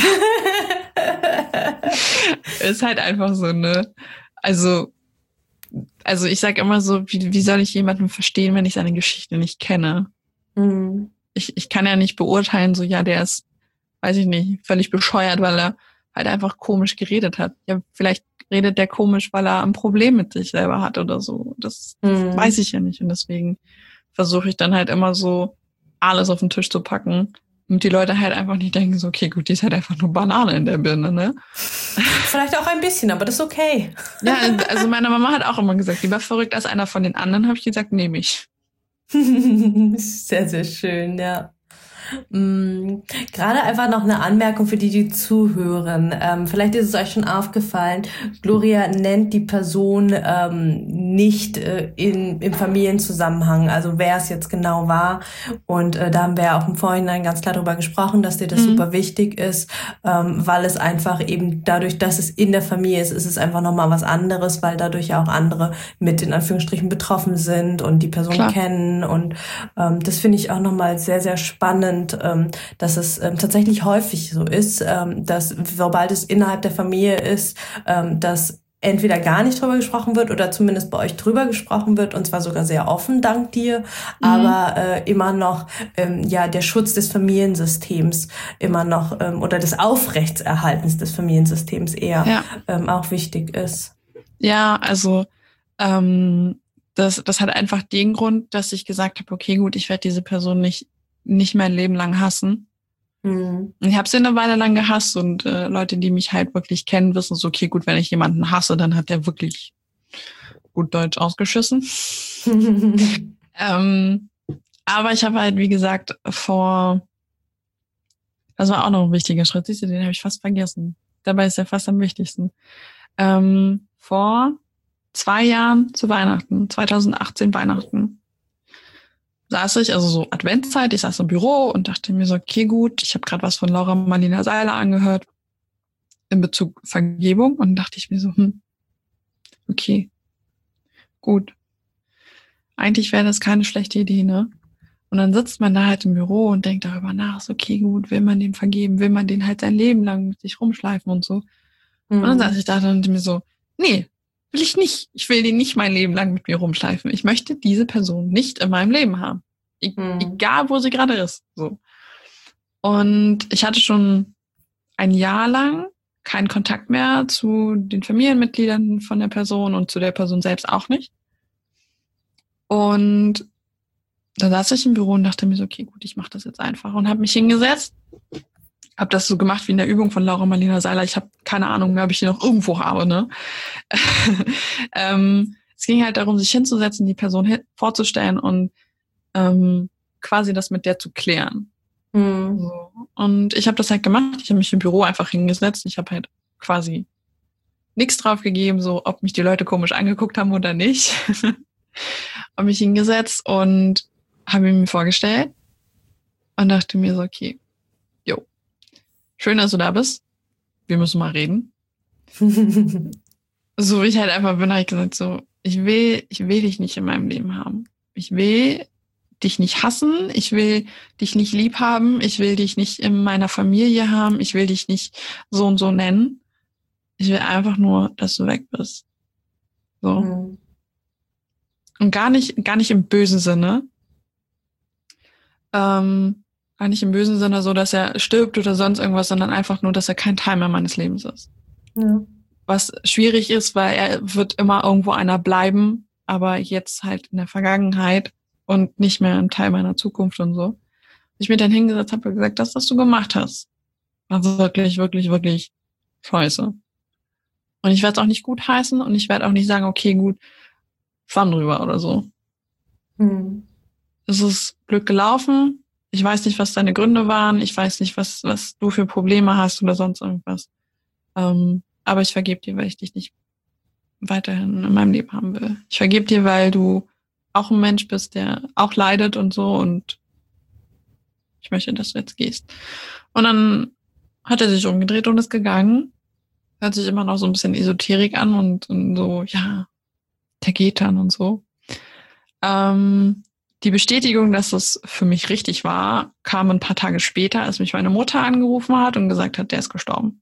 Ist halt einfach so, ne? Also Also ich sage immer so, wie, wie soll ich jemanden verstehen, wenn ich seine Geschichte nicht kenne? Mhm. Ich, ich kann ja nicht beurteilen, so ja, der ist, weiß ich nicht, völlig bescheuert, weil er halt einfach komisch geredet hat. Ja, vielleicht redet der komisch, weil er ein Problem mit sich selber hat oder so. Das mhm. weiß ich ja nicht. Und deswegen versuche ich dann halt immer so, alles auf den Tisch zu packen. Und die Leute halt einfach nicht denken so, okay, gut, die ist halt einfach nur Banane in der Birne, ne? Vielleicht auch ein bisschen, aber das ist okay. Ja, also meine Mama hat auch immer gesagt, lieber verrückt als einer von den anderen, habe ich gesagt, nehme ich. Sehr, sehr schön, ja. Mhm. Gerade einfach noch eine Anmerkung für die, die zuhören. Ähm, vielleicht ist es euch schon aufgefallen, Gloria nennt die Person ähm, nicht äh, in, im Familienzusammenhang, also wer es jetzt genau war. Und äh, da haben wir ja auch im Vorhinein ganz klar darüber gesprochen, dass dir das mhm. super wichtig ist, ähm, weil es einfach eben dadurch, dass es in der Familie ist, ist es einfach nochmal was anderes, weil dadurch ja auch andere mit in Anführungsstrichen betroffen sind und die Person klar. kennen. Und ähm, das finde ich auch nochmal sehr, sehr spannend, dass es ähm, tatsächlich häufig so ist, ähm, dass sobald es innerhalb der Familie ist, ähm, dass entweder gar nicht drüber gesprochen wird oder zumindest bei euch drüber gesprochen wird und zwar sogar sehr offen, dank dir, mhm. aber äh, immer noch ähm, ja der Schutz des Familiensystems immer noch ähm, oder des Aufrechtserhaltens des Familiensystems eher ja. ähm, auch wichtig ist. Ja, also ähm, das, das hat einfach den Grund, dass ich gesagt habe, okay, gut, ich werde diese Person nicht nicht mein Leben lang hassen. Mhm. Ich habe sie eine Weile lang gehasst und äh, Leute, die mich halt wirklich kennen, wissen so, okay, gut, wenn ich jemanden hasse, dann hat der wirklich gut Deutsch ausgeschissen. ähm, aber ich habe halt, wie gesagt, vor, das war auch noch ein wichtiger Schritt, siehst du, den habe ich fast vergessen. Dabei ist er fast am wichtigsten. Ähm, vor zwei Jahren zu Weihnachten, zwanzig achtzehn Weihnachten, saß ich, also so Adventszeit, ich saß im Büro und dachte mir so, okay, gut, ich habe gerade was von Laura Marlina Seiler angehört in Bezug Vergebung und dachte ich mir so, hm, okay, gut. Eigentlich wäre das keine schlechte Idee, ne? Und dann sitzt man da halt im Büro und denkt darüber nach, so, okay, gut, will man dem vergeben, will man den halt sein Leben lang mit sich rumschleifen und so. Mhm. Und dann saß ich da und dachte mir so, nee, will ich nicht. Ich will den nicht mein Leben lang mit mir rumschleifen. Ich möchte diese Person nicht in meinem Leben haben. E- hm. Egal, wo sie gerade ist. So. Und ich hatte schon ein Jahr lang keinen Kontakt mehr zu den Familienmitgliedern von der Person und zu der Person selbst auch nicht. Und da saß ich im Büro und dachte mir so, okay, gut, ich mache das jetzt einfach. Und habe mich hingesetzt, habe das so gemacht wie in der Übung von Laura Marlina Seiler. Ich habe keine Ahnung, ob ich die noch irgendwo habe, ne? ähm, es ging halt darum, sich hinzusetzen, die Person hin- vorzustellen und ähm, quasi das mit der zu klären. Mhm. So. Und ich habe das halt gemacht. Ich habe mich im Büro einfach hingesetzt. Ich habe halt quasi nichts drauf gegeben, so ob mich die Leute komisch angeguckt haben oder nicht. Habe mich hingesetzt und habe ihn mir vorgestellt und dachte mir so, okay, jo, schön, dass du da bist. Wir müssen mal reden. So wie ich halt einfach bin, habe ich gesagt so, ich will, ich will dich nicht in meinem Leben haben. Ich will dich nicht hassen, ich will dich nicht lieb haben, ich will dich nicht in meiner Familie haben, ich will dich nicht so und so nennen. Ich will einfach nur, dass du weg bist. So. Mhm. Und gar nicht, gar nicht im bösen Sinne. Ähm, gar nicht im bösen Sinne so, dass er stirbt oder sonst irgendwas, sondern einfach nur, dass er kein Teil mehr meines Lebens ist. Ja. Was schwierig ist, weil er wird immer irgendwo einer bleiben, aber jetzt halt in der Vergangenheit und nicht mehr ein Teil meiner Zukunft und so. Ich mir dann hingesetzt habe und gesagt, das, was du gemacht hast, war wirklich, wirklich, wirklich scheiße. Und ich werde es auch nicht gut heißen und ich werde auch nicht sagen, okay, gut, Schwamm drüber oder so. Mhm. Es ist blöd gelaufen. Ich weiß nicht, was deine Gründe waren. Ich weiß nicht, was, was du für Probleme hast oder sonst irgendwas. Ähm, aber ich vergebe dir, weil ich dich nicht weiterhin in meinem Leben haben will. Ich vergebe dir, weil du auch ein Mensch bist, der auch leidet und so und ich möchte, dass du jetzt gehst. Und dann hat er sich umgedreht und ist gegangen. Hört sich immer noch so ein bisschen Esoterik an und, und so, ja, der geht dann und so. Ähm, die Bestätigung, dass es für mich richtig war, kam ein paar Tage später, als mich meine Mutter angerufen hat und gesagt hat, der ist gestorben.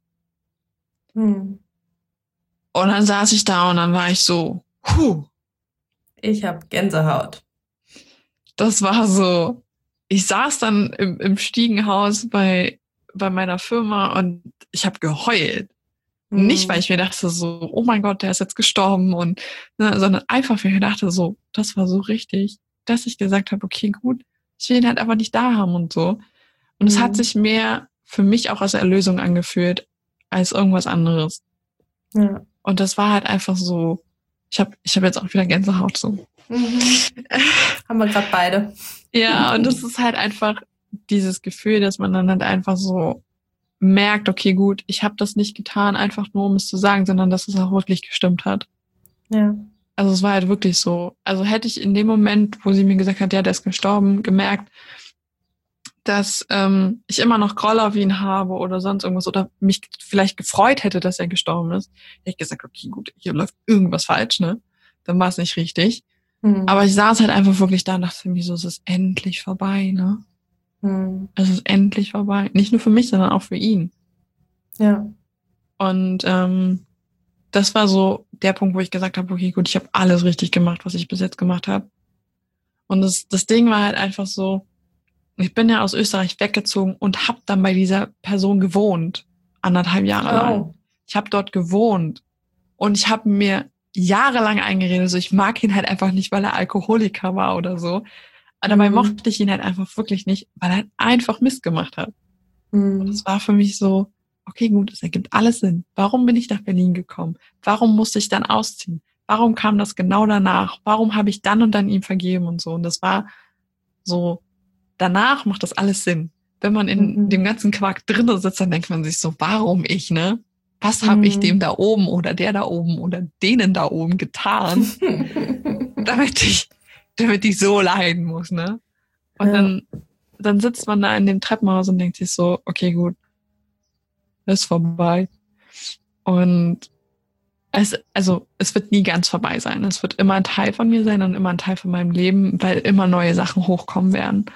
Hm. Und dann saß ich da und dann war ich so, puh. Ich habe Gänsehaut. Das war so, ich saß dann im, im Stiegenhaus bei, bei meiner Firma und ich habe geheult. Hm. Nicht, weil ich mir dachte so, oh mein Gott, der ist jetzt gestorben, und ne, sondern einfach, weil ich mir dachte so, das war so richtig, dass ich gesagt habe, okay, gut, ich will ihn halt einfach nicht da haben und so. Und hm. es hat sich mehr für mich auch als Erlösung angefühlt, als irgendwas anderes. Ja. Und das war halt einfach so, ich habe ich hab jetzt auch wieder Gänsehaut so. Mhm. Haben wir gerade beide. Ja, und das ist halt einfach dieses Gefühl, dass man dann halt einfach so merkt, okay, gut, ich habe das nicht getan, einfach nur, um es zu sagen, sondern dass es auch wirklich gestimmt hat. Ja. Also es war halt wirklich so. Also hätte ich in dem Moment, wo sie mir gesagt hat, ja, der ist gestorben, gemerkt, dass ähm, ich immer noch Groll auf ihn habe oder sonst irgendwas oder mich vielleicht gefreut hätte, dass er gestorben ist, hätte ich gesagt, okay, gut, hier läuft irgendwas falsch, ne? Dann war es nicht richtig. Mhm. Aber ich saß halt einfach wirklich da und dachte mir so, es ist endlich vorbei, ne? Mhm. Es ist endlich vorbei. Nicht nur für mich, sondern auch für ihn. Ja. Und ähm, das war so der Punkt, wo ich gesagt habe, okay, gut, ich habe alles richtig gemacht, was ich bis jetzt gemacht habe. Und das, das Ding war halt einfach so, ich bin ja aus Österreich weggezogen und habe dann bei dieser Person gewohnt, anderthalb Jahre oh. lang. Ich habe dort gewohnt und ich habe mir jahrelang eingeredet, also ich mag ihn halt einfach nicht, weil er Alkoholiker war oder so. Aber dabei mhm. mochte ich ihn halt einfach wirklich nicht, weil er halt einfach Mist gemacht hat. Mhm. Und es war für mich so, okay, gut, es ergibt alles Sinn. Warum bin ich nach Berlin gekommen? Warum musste ich dann ausziehen? Warum kam das genau danach? Warum habe ich dann und dann ihm vergeben und so? Und das war so, danach macht das alles Sinn. Wenn man in mhm. dem ganzen Quark drin sitzt, dann denkt man sich so, warum ich, ne? Was mhm. habe ich dem da oben oder der da oben oder denen da oben getan, damit ich, damit ich so leiden muss, ne? Und ja. dann, dann sitzt man da in dem Treppenhaus und denkt sich so, okay, gut, ist vorbei. Und es, also, es wird nie ganz vorbei sein. Es wird immer ein Teil von mir sein und immer ein Teil von meinem Leben, weil immer neue Sachen hochkommen werden.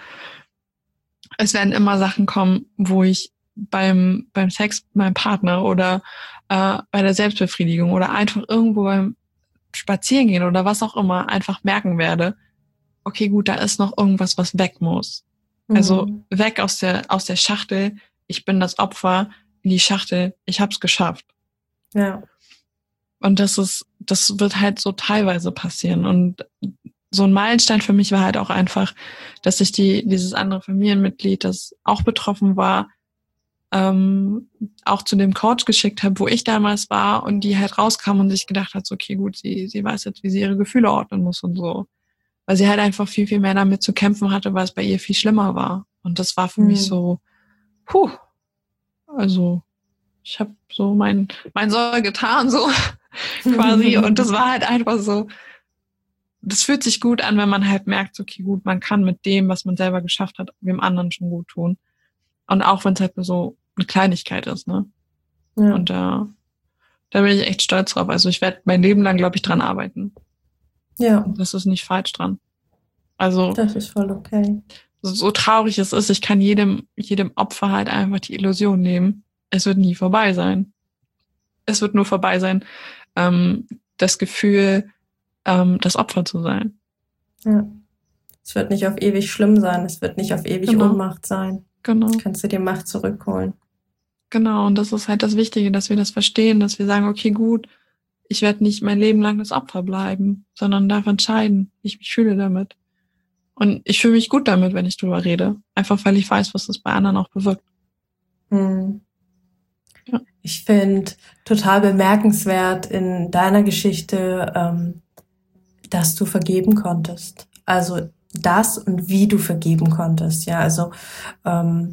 Es werden immer Sachen kommen, wo ich beim, beim Sex mit meinem Partner oder äh, bei der Selbstbefriedigung oder einfach irgendwo beim Spazierengehen oder was auch immer einfach merken werde, okay, gut, da ist noch irgendwas, was weg muss. Mhm. Also weg aus der, aus der Schachtel, ich bin das Opfer, in die Schachtel, ich hab's geschafft. Ja. Und das ist, das wird halt so teilweise passieren. Und so ein Meilenstein für mich war halt auch einfach, dass ich die, dieses andere Familienmitglied, das auch betroffen war, ähm, auch zu dem Coach geschickt habe, wo ich damals war, und die halt rauskam und sich gedacht hat, so, okay, gut, sie, sie weiß jetzt, wie sie ihre Gefühle ordnen muss und so. Weil sie halt einfach viel, viel mehr damit zu kämpfen hatte, weil es bei ihr viel schlimmer war. Und das war für mhm. mich so, puh, also ich habe so mein, mein Soll getan, so quasi. Und das war halt einfach so, das fühlt sich gut an, wenn man halt merkt, okay, gut, man kann mit dem, was man selber geschafft hat, dem anderen schon gut tun. Und auch wenn es halt nur so eine Kleinigkeit ist, ne? Ja. Und da, da bin ich echt stolz drauf. Also ich werde mein Leben lang, glaube ich, dran arbeiten. Ja. Und das ist nicht falsch dran. Also. Das ist voll okay. So, so traurig es ist, ich kann jedem, jedem Opfer halt einfach die Illusion nehmen, es wird nie vorbei sein. Es wird nur vorbei sein, ähm, das Gefühl, ähm, das Opfer zu sein. Ja. Es wird nicht auf ewig schlimm sein, es wird nicht auf ewig genau. Ohnmacht sein. Genau. Kannst du dir Macht zurückholen. Genau, und das ist halt das Wichtige, dass wir das verstehen, dass wir sagen, okay, gut, ich werde nicht mein Leben lang das Opfer bleiben, sondern darf entscheiden, wie ich mich fühle damit. Und ich fühle mich gut damit, wenn ich drüber rede. Einfach, weil ich weiß, was das bei anderen auch bewirkt. Hm. Ja. Ich finde total bemerkenswert in deiner Geschichte, ähm, dass du vergeben konntest. Also das und wie du vergeben konntest. Ja, also ähm,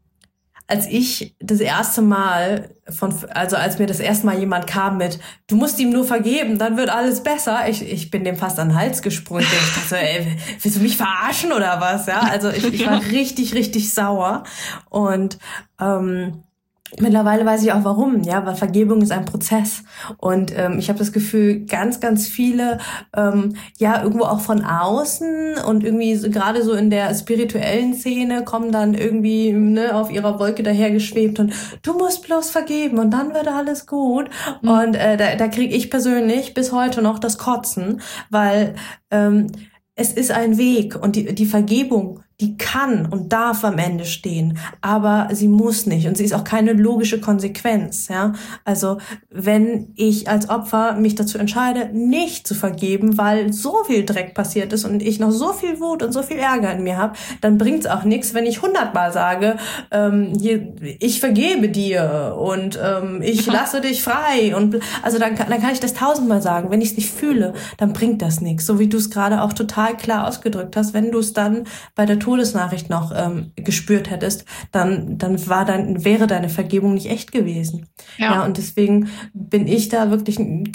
als ich das erste Mal von, also als mir das erste Mal jemand kam mit, du musst ihm nur vergeben, dann wird alles besser. Ich, ich bin dem fast an den Hals gesprungen. Ich dachte, ey, willst du mich verarschen oder was? Ja, also ich, ich war richtig, richtig sauer. Und ähm, mittlerweile weiß ich auch warum, ja, weil Vergebung ist ein Prozess und ähm, ich habe das Gefühl, ganz, ganz viele, ähm, ja, irgendwo auch von außen und irgendwie so, gerade so in der spirituellen Szene kommen dann irgendwie ne, auf ihrer Wolke dahergeschwebt und du musst bloß vergeben und dann wird alles gut. Mhm. Und äh, da, da kriege ich persönlich bis heute noch das Kotzen, weil ähm, es ist ein Weg und die, die Vergebung, die kann und darf am Ende stehen, aber sie muss nicht und sie ist auch keine logische Konsequenz, ja. Also wenn ich als Opfer mich dazu entscheide, nicht zu vergeben, weil so viel Dreck passiert ist und ich noch so viel Wut und so viel Ärger in mir habe, dann bringt's auch nichts, wenn ich hundertmal sage, ähm, hier, ich vergebe dir und ähm, ich lasse dich frei und also dann, dann kann ich das tausendmal sagen. Wenn ich es nicht fühle, dann bringt das nichts. So wie du es gerade auch total klar ausgedrückt hast, wenn du es dann bei der Todesnachricht noch ähm, gespürt hättest, dann dann war dann wäre deine Vergebung nicht echt gewesen. Ja. ja, und deswegen bin ich da wirklich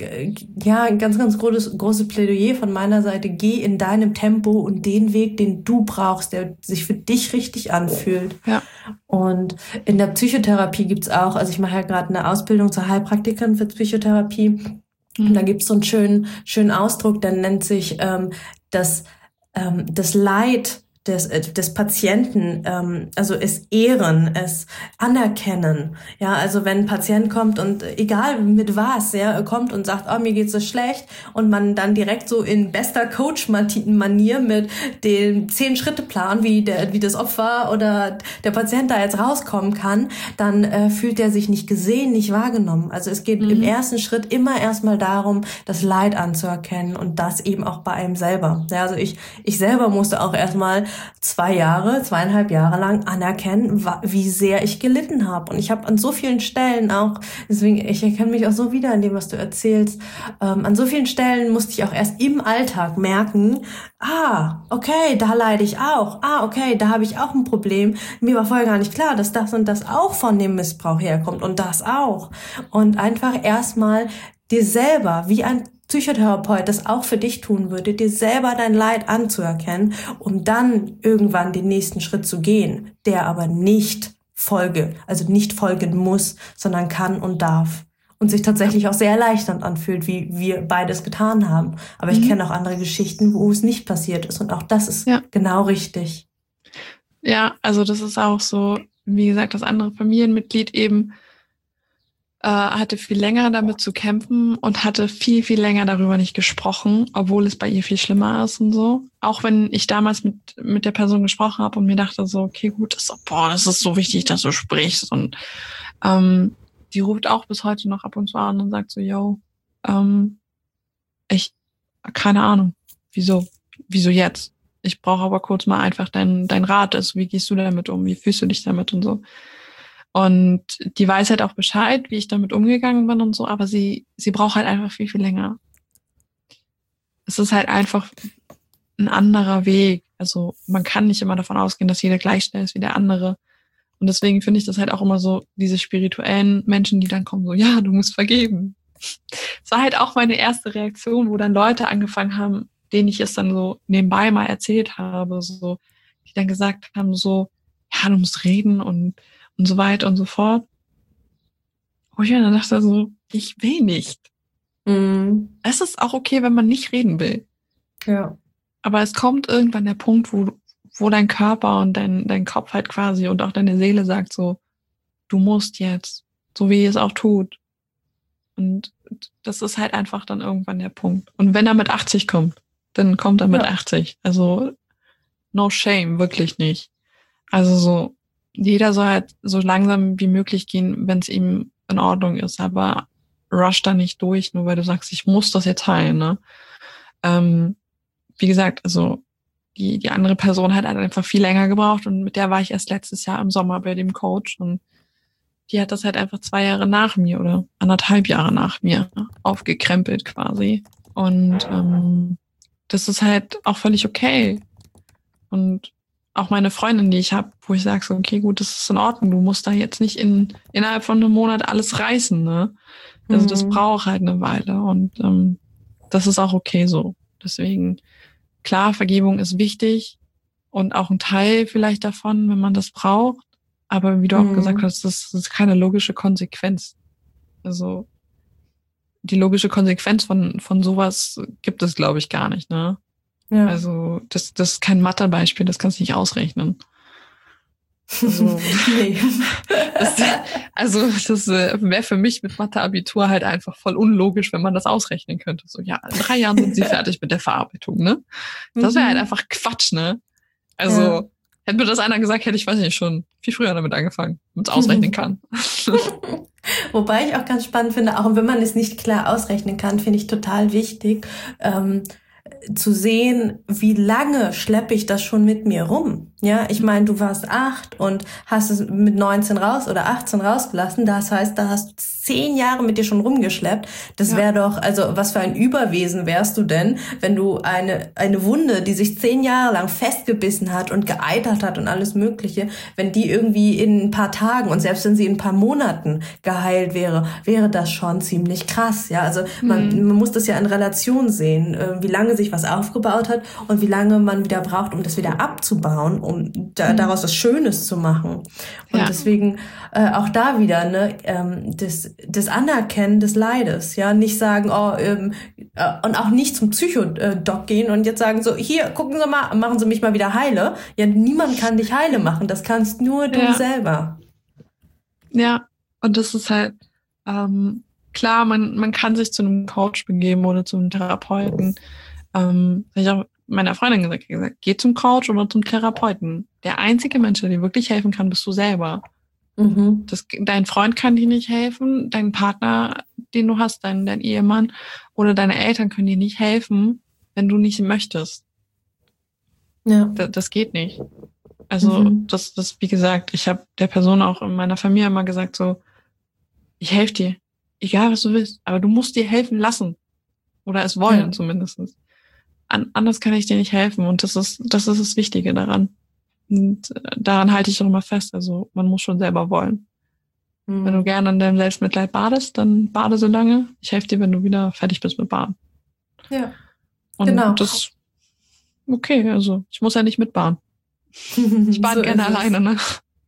ja ein ganz ganz großes großes Plädoyer von meiner Seite. Geh in deinem Tempo und den Weg, den du brauchst, der sich für dich richtig anfühlt. Ja. Und in der Psychotherapie gibt's auch, also ich mache ja gerade eine Ausbildung zur Heilpraktikerin für Psychotherapie. Mhm. Und da gibt's so einen schönen schönen Ausdruck, der nennt sich ähm, das ähm, das Leid des, des Patienten, ähm, also es ehren, es anerkennen. Ja, also wenn ein Patient kommt und egal mit was, ja, kommt und sagt, oh, mir geht's so schlecht und man dann direkt so in bester Coach-Manier mit dem Zehn-Schritte-Plan, wie der, wie das Opfer oder der Patient da jetzt rauskommen kann, dann äh, fühlt er sich nicht gesehen, nicht wahrgenommen. Also es geht mhm. im ersten Schritt immer erstmal darum, das Leid anzuerkennen und das eben auch bei einem selber. Ja, also ich, ich selber musste auch erstmal zwei Jahre, zweieinhalb Jahre lang anerkennen, wie sehr ich gelitten habe. Und ich habe an so vielen Stellen auch, deswegen, ich erkenne mich auch so wieder in dem, was du erzählst, ähm, an so vielen Stellen musste ich auch erst im Alltag merken, ah, okay, da leide ich auch. Ah, okay, da habe ich auch ein Problem. Mir war vorher gar nicht klar, dass das und das auch von dem Missbrauch herkommt und das auch. Und einfach erstmal dir selber, wie ein Psychotherapeut das auch für dich tun würde, dir selber dein Leid anzuerkennen, um dann irgendwann den nächsten Schritt zu gehen, der aber nicht folge, also nicht folgen muss, sondern kann und darf. Und sich tatsächlich auch sehr erleichternd anfühlt, wie wir beides getan haben. Aber ich mhm. kenne auch andere Geschichten, wo es nicht passiert ist. Und auch das ist ja. genau richtig. Ja, also das ist auch so, wie gesagt, das andere Familienmitglied eben hatte viel länger damit zu kämpfen und hatte viel, viel länger darüber nicht gesprochen, obwohl es bei ihr viel schlimmer ist und so. Auch wenn ich damals mit mit der Person gesprochen habe und mir dachte so, okay, gut, das ist, boah, das ist so wichtig, dass du sprichst. Und ähm, die ruft auch bis heute noch ab und zu an und sagt so, yo, ähm, ich, keine Ahnung, wieso, wieso jetzt? Ich brauche aber kurz mal einfach deinen dein Rat. Also wie gehst du damit um? Wie fühlst du dich damit und so? Und die weiß halt auch Bescheid, wie ich damit umgegangen bin und so, aber sie sie braucht halt einfach viel, viel länger. Es ist halt einfach ein anderer Weg. Also man kann nicht immer davon ausgehen, dass jeder gleich schnell ist wie der andere. Und deswegen finde ich das halt auch immer so, diese spirituellen Menschen, die dann kommen, so, ja, du musst vergeben. Das war halt auch meine erste Reaktion, wo dann Leute angefangen haben, denen ich es dann so nebenbei mal erzählt habe, so, die dann gesagt haben, so, ja, du musst reden und, und so weiter und so fort. Wo ich mir dann dachte so, ich will nicht. Mhm. Es ist auch okay, wenn man nicht reden will. Ja. Aber es kommt irgendwann der Punkt, wo, wo dein Körper und dein, dein Kopf halt quasi und auch deine Seele sagt so, du musst jetzt, so wie es auch tut. Und das ist halt einfach dann irgendwann der Punkt. Und wenn er mit achtzig kommt, dann kommt er mit Ja. achtzig. Also no shame, wirklich nicht. Also so, jeder soll halt so langsam wie möglich gehen, wenn es ihm in Ordnung ist. Aber rush da nicht durch, nur weil du sagst, ich muss das jetzt heilen. Ne? Ähm, wie gesagt, also die, die andere Person hat halt einfach viel länger gebraucht und mit der war ich erst letztes Jahr im Sommer bei dem Coach und die hat das halt einfach zwei Jahre nach mir oder anderthalb Jahre nach mir aufgekrempelt quasi. Und ähm, das ist halt auch völlig okay. Und auch meine Freundin, die ich habe, wo ich sage so, okay, gut, das ist in Ordnung. Du musst da jetzt nicht in innerhalb von einem Monat alles reißen, ne? Also das Mhm. braucht halt eine Weile und ähm, das ist auch okay so. Deswegen, klar, Vergebung ist wichtig und auch ein Teil vielleicht davon, wenn man das braucht. Aber wie du auch Mhm. gesagt hast, das ist keine logische Konsequenz. Also die logische Konsequenz von von sowas gibt es, glaube ich, gar nicht, ne? Ja. Also das das ist kein Mathebeispiel, das kannst du nicht ausrechnen. Also, Nee. das, also das äh, wäre für mich mit Mathe-Abitur halt einfach voll unlogisch, wenn man das ausrechnen könnte. So, ja, in drei Jahren sind sie fertig mit der Verarbeitung, ne? Das wäre halt Mhm. einfach Quatsch, ne? Also Ja. hätte mir das einer gesagt, hätte ich, weiß nicht, schon viel früher damit angefangen, damit es ausrechnen kann. Wobei ich auch ganz spannend finde, auch wenn man es nicht klar ausrechnen kann, finde ich total wichtig, ähm, zu sehen, wie lange schleppe ich das schon mit mir rum. Ja, ich meine, du warst acht und hast es mit neunzehn raus oder achtzehn rausgelassen. Das heißt, da hast du zehn Jahre mit dir schon rumgeschleppt. Das Ja. wäre doch, also was für ein Überwesen wärst du denn, wenn du eine eine Wunde, die sich zehn Jahre lang festgebissen hat und geeitert hat und alles Mögliche, wenn die irgendwie in ein paar Tagen und selbst wenn sie in ein paar Monaten geheilt wäre, wäre das schon ziemlich krass. Ja, also man, Mhm. man muss das ja in Relation sehen, äh, wie lange sich was aufgebaut hat und wie lange man wieder braucht, um das wieder abzubauen, um da, Mhm. daraus was Schönes zu machen. Und Ja. deswegen äh, auch da wieder ne, ähm, das, das Anerkennen des Leides, ja, nicht sagen, oh, ähm, äh, und auch nicht zum Psychodoc gehen und jetzt sagen so, hier, gucken Sie mal, machen Sie mich mal wieder heile. Ja, niemand kann dich heile machen, das kannst nur du Ja. selber. Ja, und das ist halt, ähm, klar, man, man kann sich zu einem Coach begeben oder zu einem Therapeuten. Ähm, hab ich auch meiner Freundin gesagt, gesagt, geh zum Coach oder zum Therapeuten. Der einzige Mensch, der dir wirklich helfen kann, bist du selber. Mhm. Das, dein Freund kann dir nicht helfen, dein Partner, den du hast, dein, dein Ehemann oder deine Eltern können dir nicht helfen, wenn du nicht möchtest. Ja. Das, das geht nicht. Also Mhm. das, das, wie gesagt, ich habe der Person auch in meiner Familie immer gesagt so, ich helfe dir, egal was du willst, aber du musst dir helfen lassen oder es wollen Ja. zumindest. An, anders kann ich dir nicht helfen und das ist, das ist das Wichtige daran. Und äh, daran halte ich auch immer fest. Also man muss schon selber wollen. Mhm. Wenn du gerne in deinem Selbstmitleid badest, dann bade so lange. Ich helfe dir, wenn du wieder fertig bist mit Baden. Ja. Und Genau. das okay, also ich muss ja nicht mitbaden. Ich bade So gerne ist es. alleine, ne?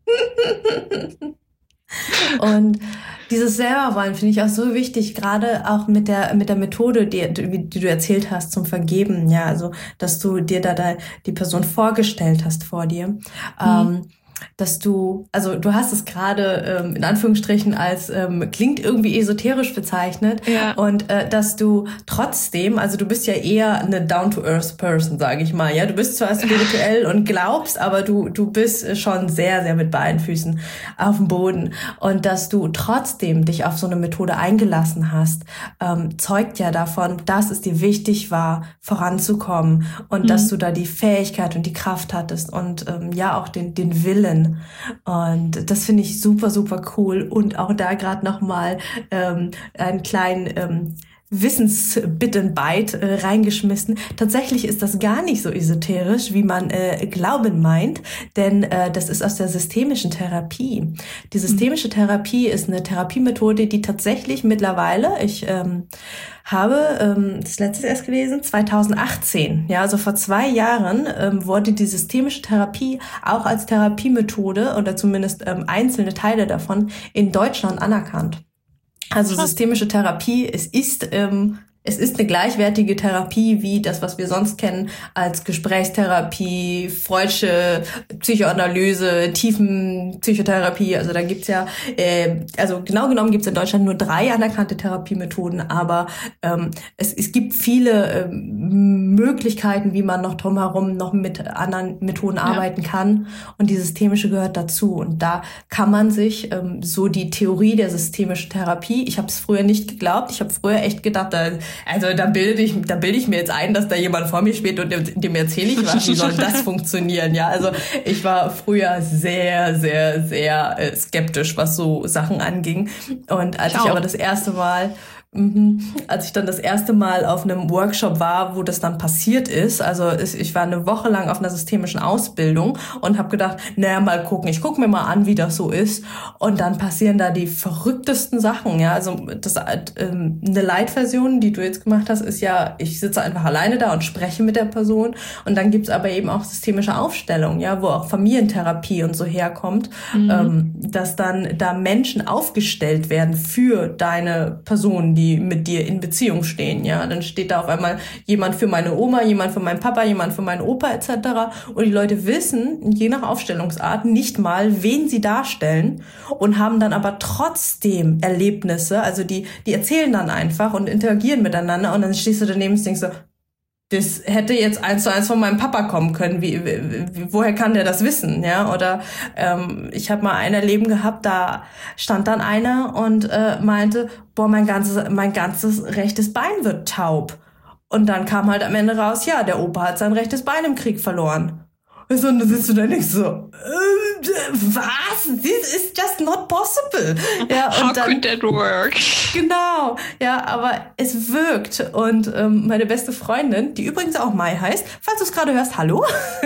Und dieses Selberwollen finde ich auch so wichtig, gerade auch mit der mit der Methode, die, die du erzählt hast zum Vergeben, ja, also dass du dir da, da die Person vorgestellt hast vor dir, Mhm. ähm, dass du, also du hast es gerade ähm, in Anführungsstrichen als ähm, klingt irgendwie esoterisch bezeichnet Ja. und äh, dass du trotzdem, also du bist ja eher eine Down-to-Earth-Person, sage ich mal, ja, du bist zwar spirituell und glaubst, aber du du bist schon sehr, sehr mit beiden Füßen auf dem Boden und dass du trotzdem dich auf so eine Methode eingelassen hast, ähm, zeugt ja davon, dass es dir wichtig war, voranzukommen und Mhm. dass du da die Fähigkeit und die Kraft hattest und ähm, ja auch den den Willen. Und das finde ich super, super cool. Und auch da gerade nochmal ähm, einen kleinen ähm, Wissensbit-and-Byte äh, reingeschmissen. Tatsächlich ist das gar nicht so esoterisch, wie man äh, glauben meint, denn äh, das ist aus der systemischen Therapie. Die systemische Therapie ist eine Therapiemethode, die tatsächlich mittlerweile, ich ähm, habe ähm, das letzte erst gelesen, zwanzig achtzehn, ja, also vor zwei Jahren ähm, wurde die systemische Therapie auch als Therapiemethode oder zumindest ähm, einzelne Teile davon in Deutschland anerkannt. Also systemische Therapie, es ist ähm, es ist eine gleichwertige Therapie wie das, was wir sonst kennen als Gesprächstherapie, Freudsche Psychoanalyse, Tiefenpsychotherapie. Also da gibt's ja, äh, also genau genommen gibt's in Deutschland nur drei anerkannte Therapiemethoden, aber ähm, es, es gibt viele ähm, Möglichkeiten, wie man noch drumherum noch mit anderen Methoden ja. arbeiten kann. Und die systemische gehört dazu. Und da kann man sich ähm, so die Theorie der systemischen Therapie, ich habe es früher nicht geglaubt, ich habe früher echt gedacht, da Also da bilde ich, da bilde ich mir jetzt ein, dass da jemand vor mir steht und dem, dem erzähle ich was, wie soll das funktionieren? Ja, also ich war früher sehr, sehr, sehr äh, skeptisch, was so Sachen anging. Und als ich, ich aber das erste Mal Mhm. Als ich dann das erste Mal auf einem Workshop war, wo das dann passiert ist, also ich war eine Woche lang auf einer systemischen Ausbildung und habe gedacht, naja, mal gucken, ich gucke mir mal an, wie das so ist, und dann passieren da die verrücktesten Sachen, ja, also das ähm, eine Light-Version, die du jetzt gemacht hast, ist ja, ich sitze einfach alleine da und spreche mit der Person, und dann gibt's aber eben auch systemische Aufstellungen, ja, wo auch Familientherapie und so herkommt, mhm. ähm, dass dann da Menschen aufgestellt werden für deine Person, die mit dir in Beziehung stehen, ja, dann steht da auf einmal jemand für meine Oma, jemand für meinen Papa, jemand für meinen Opa et cetera. Und die Leute wissen, je nach Aufstellungsart, nicht mal, wen sie darstellen, und haben dann aber trotzdem Erlebnisse, also die die erzählen dann einfach und interagieren miteinander, und dann stehst du daneben und denkst so, das hätte jetzt eins zu eins von meinem Papa kommen können. Wie, wie, woher kann der das wissen? Ja, oder ähm, ich habe mal ein Erleben gehabt, da stand dann einer und äh, meinte, boah, mein ganzes, mein ganzes rechtes Bein wird taub. Und dann kam halt am Ende raus, ja, der Opa hat sein rechtes Bein im Krieg verloren. Und dann sitzt du da nicht so, äh, was? This is just not possible. Ja, und How dann, could that work? Genau, ja, aber es wirkt. Und ähm, meine beste Freundin, die übrigens auch Mai heißt, falls du es gerade hörst, hallo,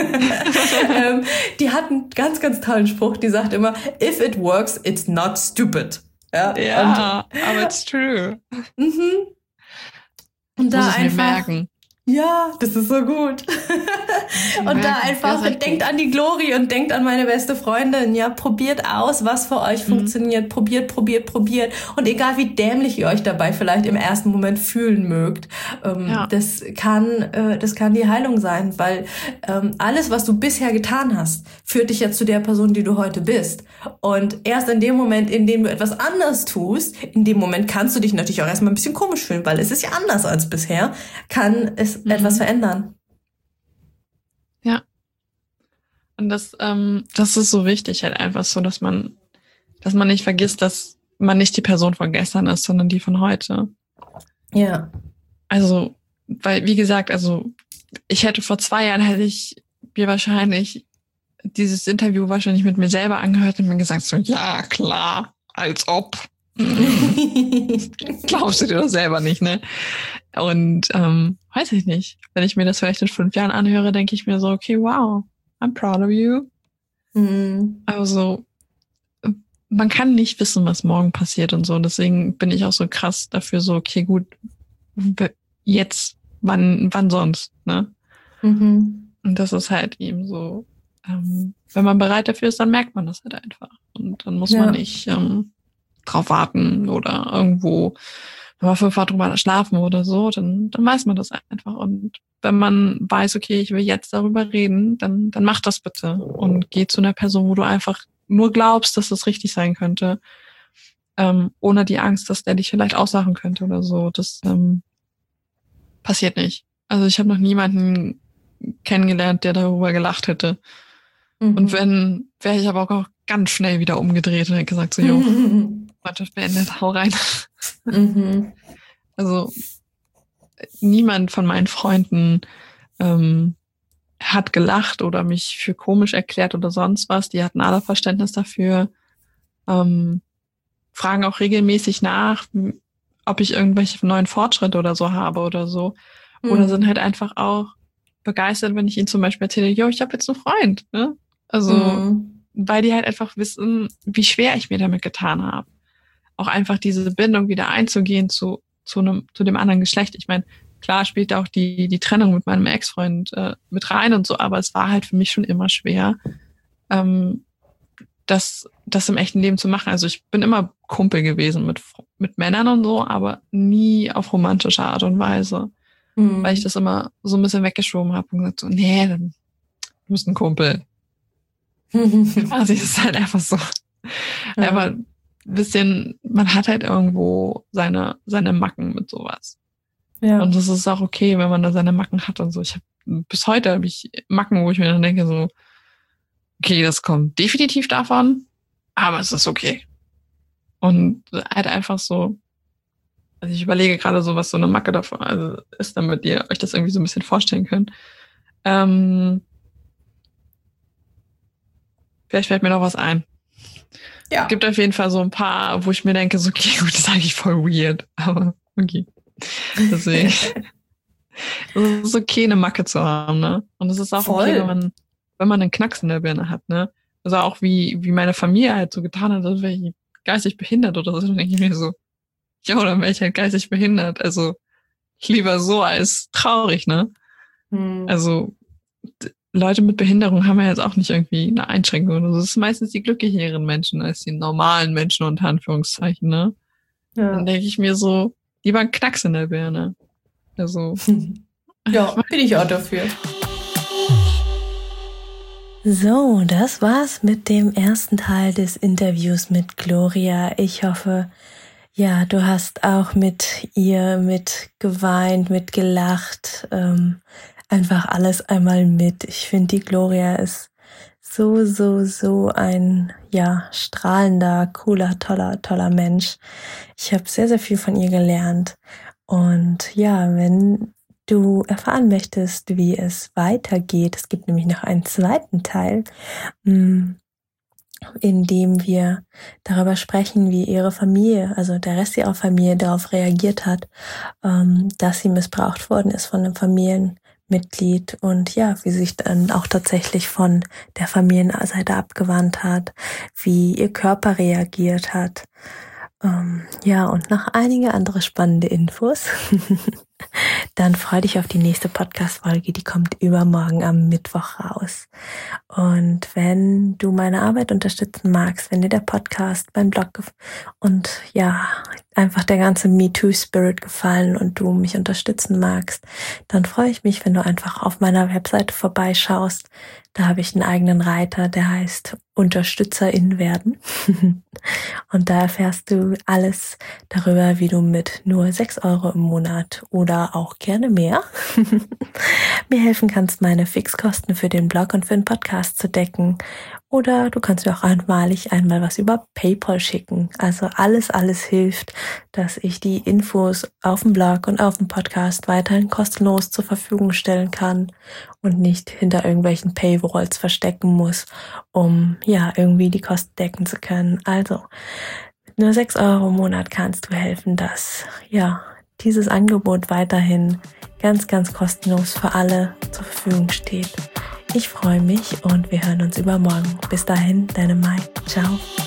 ähm, die hat einen ganz, ganz tollen Spruch, die sagt immer, if it works, it's not stupid. Ja, ja, und, aber it's true. Mhm. Und da muss es einfach mir merken. Ja, das ist so gut. Und da einfach denkt an die Glory und denkt an meine beste Freundin. Ja, probiert aus, was für euch mhm. funktioniert. Probiert, probiert, probiert. Und egal wie dämlich ihr euch dabei vielleicht im ersten Moment fühlen mögt, ähm, ja. das kann, äh, das kann die Heilung sein, weil ähm, alles, was du bisher getan hast, führt dich ja zu der Person, die du heute bist. Und erst in dem Moment, in dem du etwas anderes tust, in dem Moment kannst du dich natürlich auch erstmal ein bisschen komisch fühlen, weil es ist ja anders als bisher, kann es Mhm. etwas verändern. Ja. Und das, ähm, das ist so wichtig, halt einfach so, dass man, dass man nicht vergisst, dass man nicht die Person von gestern ist, sondern die von heute. Ja. Also, weil, wie gesagt, also, ich hätte vor zwei Jahren, hätte ich mir wahrscheinlich dieses Interview wahrscheinlich mit mir selber angehört und mir gesagt so, ja, klar, als ob. Glaubst du dir doch selber nicht, ne? Und ähm, weiß ich nicht. Wenn ich mir das vielleicht in fünf Jahren anhöre, denke ich mir so, okay, wow, I'm proud of you. Mhm. Also man kann nicht wissen, was morgen passiert und so. Deswegen bin ich auch so krass dafür so, okay, gut, jetzt, wann, wann sonst, ne? Mhm. Und das ist halt eben so, ähm, wenn man bereit dafür ist, dann merkt man das halt einfach. Und dann muss ja. man nicht ähm, drauf warten oder irgendwo mal fünfmal drüber schlafen oder so, dann, dann weiß man das einfach. Und wenn man weiß, okay, ich will jetzt darüber reden, dann, dann mach das bitte und geh zu einer Person, wo du einfach nur glaubst, dass das richtig sein könnte, ähm, ohne die Angst, dass der dich vielleicht aussachen könnte oder so. Das ähm, passiert nicht. Also ich habe noch niemanden kennengelernt, der darüber gelacht hätte. Mhm. Und wenn, wäre ich aber auch ganz schnell wieder umgedreht und hätte gesagt so, jo, mhm. Mannschaft beendet, hau rein. Mhm. Also niemand von meinen Freunden ähm, hat gelacht oder mich für komisch erklärt oder sonst was. Die hatten alle Verständnis dafür, ähm, fragen auch regelmäßig nach, ob ich irgendwelche neuen Fortschritte oder so habe oder so. Mhm. Oder sind halt einfach auch begeistert, wenn ich ihnen zum Beispiel erzähle, yo, ich habe jetzt einen Freund. Ne? Also, mhm. weil die halt einfach wissen, wie schwer ich mir damit getan habe. Auch einfach diese Bindung wieder einzugehen zu, zu, einem, zu dem anderen Geschlecht. Ich meine, klar spielt auch die, die Trennung mit meinem Ex-Freund äh, mit rein und so, aber es war halt für mich schon immer schwer, ähm, das, das im echten Leben zu machen. Also ich bin immer Kumpel gewesen mit, mit Männern und so, aber nie auf romantische Art und Weise. Mhm. Weil ich das immer so ein bisschen weggeschoben habe und gesagt so, nee, dann du bist ein Kumpel. Quasi ist es halt einfach so. Ja. Aber ein bisschen, man hat halt irgendwo seine, seine Macken mit sowas. Ja. Und das ist auch okay, wenn man da seine Macken hat und so. Ich habe bis heute habe ich Macken, wo ich mir dann denke so, okay, das kommt definitiv davon, aber es ist okay. Und halt einfach so, also ich überlege gerade so, was so eine Macke davon also ist, damit ihr euch das irgendwie so ein bisschen vorstellen könnt. Ähm, vielleicht fällt mir noch was ein. Ja. Es gibt auf jeden Fall so ein paar, wo ich mir denke, so, okay, gut, das ist eigentlich voll weird, aber okay. Deswegen. Es ist okay, eine Macke zu haben, ne? Und es ist auch voll. Okay, wenn man, wenn man einen Knacks in der Birne hat, ne? Also auch wie, wie meine Familie halt so getan hat, als wäre ich geistig behindert oder so, dann denke ich mir so, ja, oder wäre ich halt geistig behindert. Also lieber so als traurig, ne? Hm. Also d- Leute mit Behinderung haben ja jetzt auch nicht irgendwie eine Einschränkung oder so. Das sind meistens die glücklicheren Menschen als die normalen Menschen unter Anführungszeichen, ne? Ja. Dann denke ich mir so, lieber ein Knacks in der Birne. Also. Ja, bin ich auch dafür. So, das war's mit dem ersten Teil des Interviews mit Gloria. Ich hoffe, ja, du hast auch mit ihr mit geweint, mit gelacht, ähm, einfach alles einmal mit. Ich finde, die Gloria ist so, so, so ein, ja, strahlender, cooler, toller, toller Mensch. Ich habe sehr, sehr viel von ihr gelernt. Und ja, wenn du erfahren möchtest, wie es weitergeht, es gibt nämlich noch einen zweiten Teil, in dem wir darüber sprechen, wie ihre Familie, also der Rest ihrer Familie darauf reagiert hat, dass sie missbraucht worden ist von einem Familienmitglied und ja, wie sie sich dann auch tatsächlich von der Familienseite abgewandt hat, wie ihr Körper reagiert hat. Ähm, ja, und noch einige andere spannende Infos. Dann freu dich auf die nächste Podcast-Folge, die kommt übermorgen am Mittwoch raus. Und wenn du meine Arbeit unterstützen magst, wenn dir der Podcast, mein Blog und ja, einfach der ganze MeToo-Spirit gefallen und du mich unterstützen magst, dann freue ich mich, wenn du einfach auf meiner Webseite vorbeischaust. Da habe ich einen eigenen Reiter, der heißt UnterstützerInnen werden. Und da erfährst du alles darüber, wie du mit nur sechs Euro im Monat oder auch gerne mehr mir helfen kannst, meine Fixkosten für den Blog und für den Podcast zu decken. Oder du kannst mir auch einmalig einmal was über PayPal schicken. Also alles, alles hilft, dass ich die Infos auf dem Blog und auf dem Podcast weiterhin kostenlos zur Verfügung stellen kann und nicht hinter irgendwelchen Paywalls verstecken muss, um ja irgendwie die Kosten decken zu können. Also mit nur sechs Euro im Monat kannst du helfen, dass ja dieses Angebot weiterhin ganz, ganz kostenlos für alle zur Verfügung steht. Ich freue mich und wir hören uns übermorgen. Bis dahin, deine Mai. Ciao.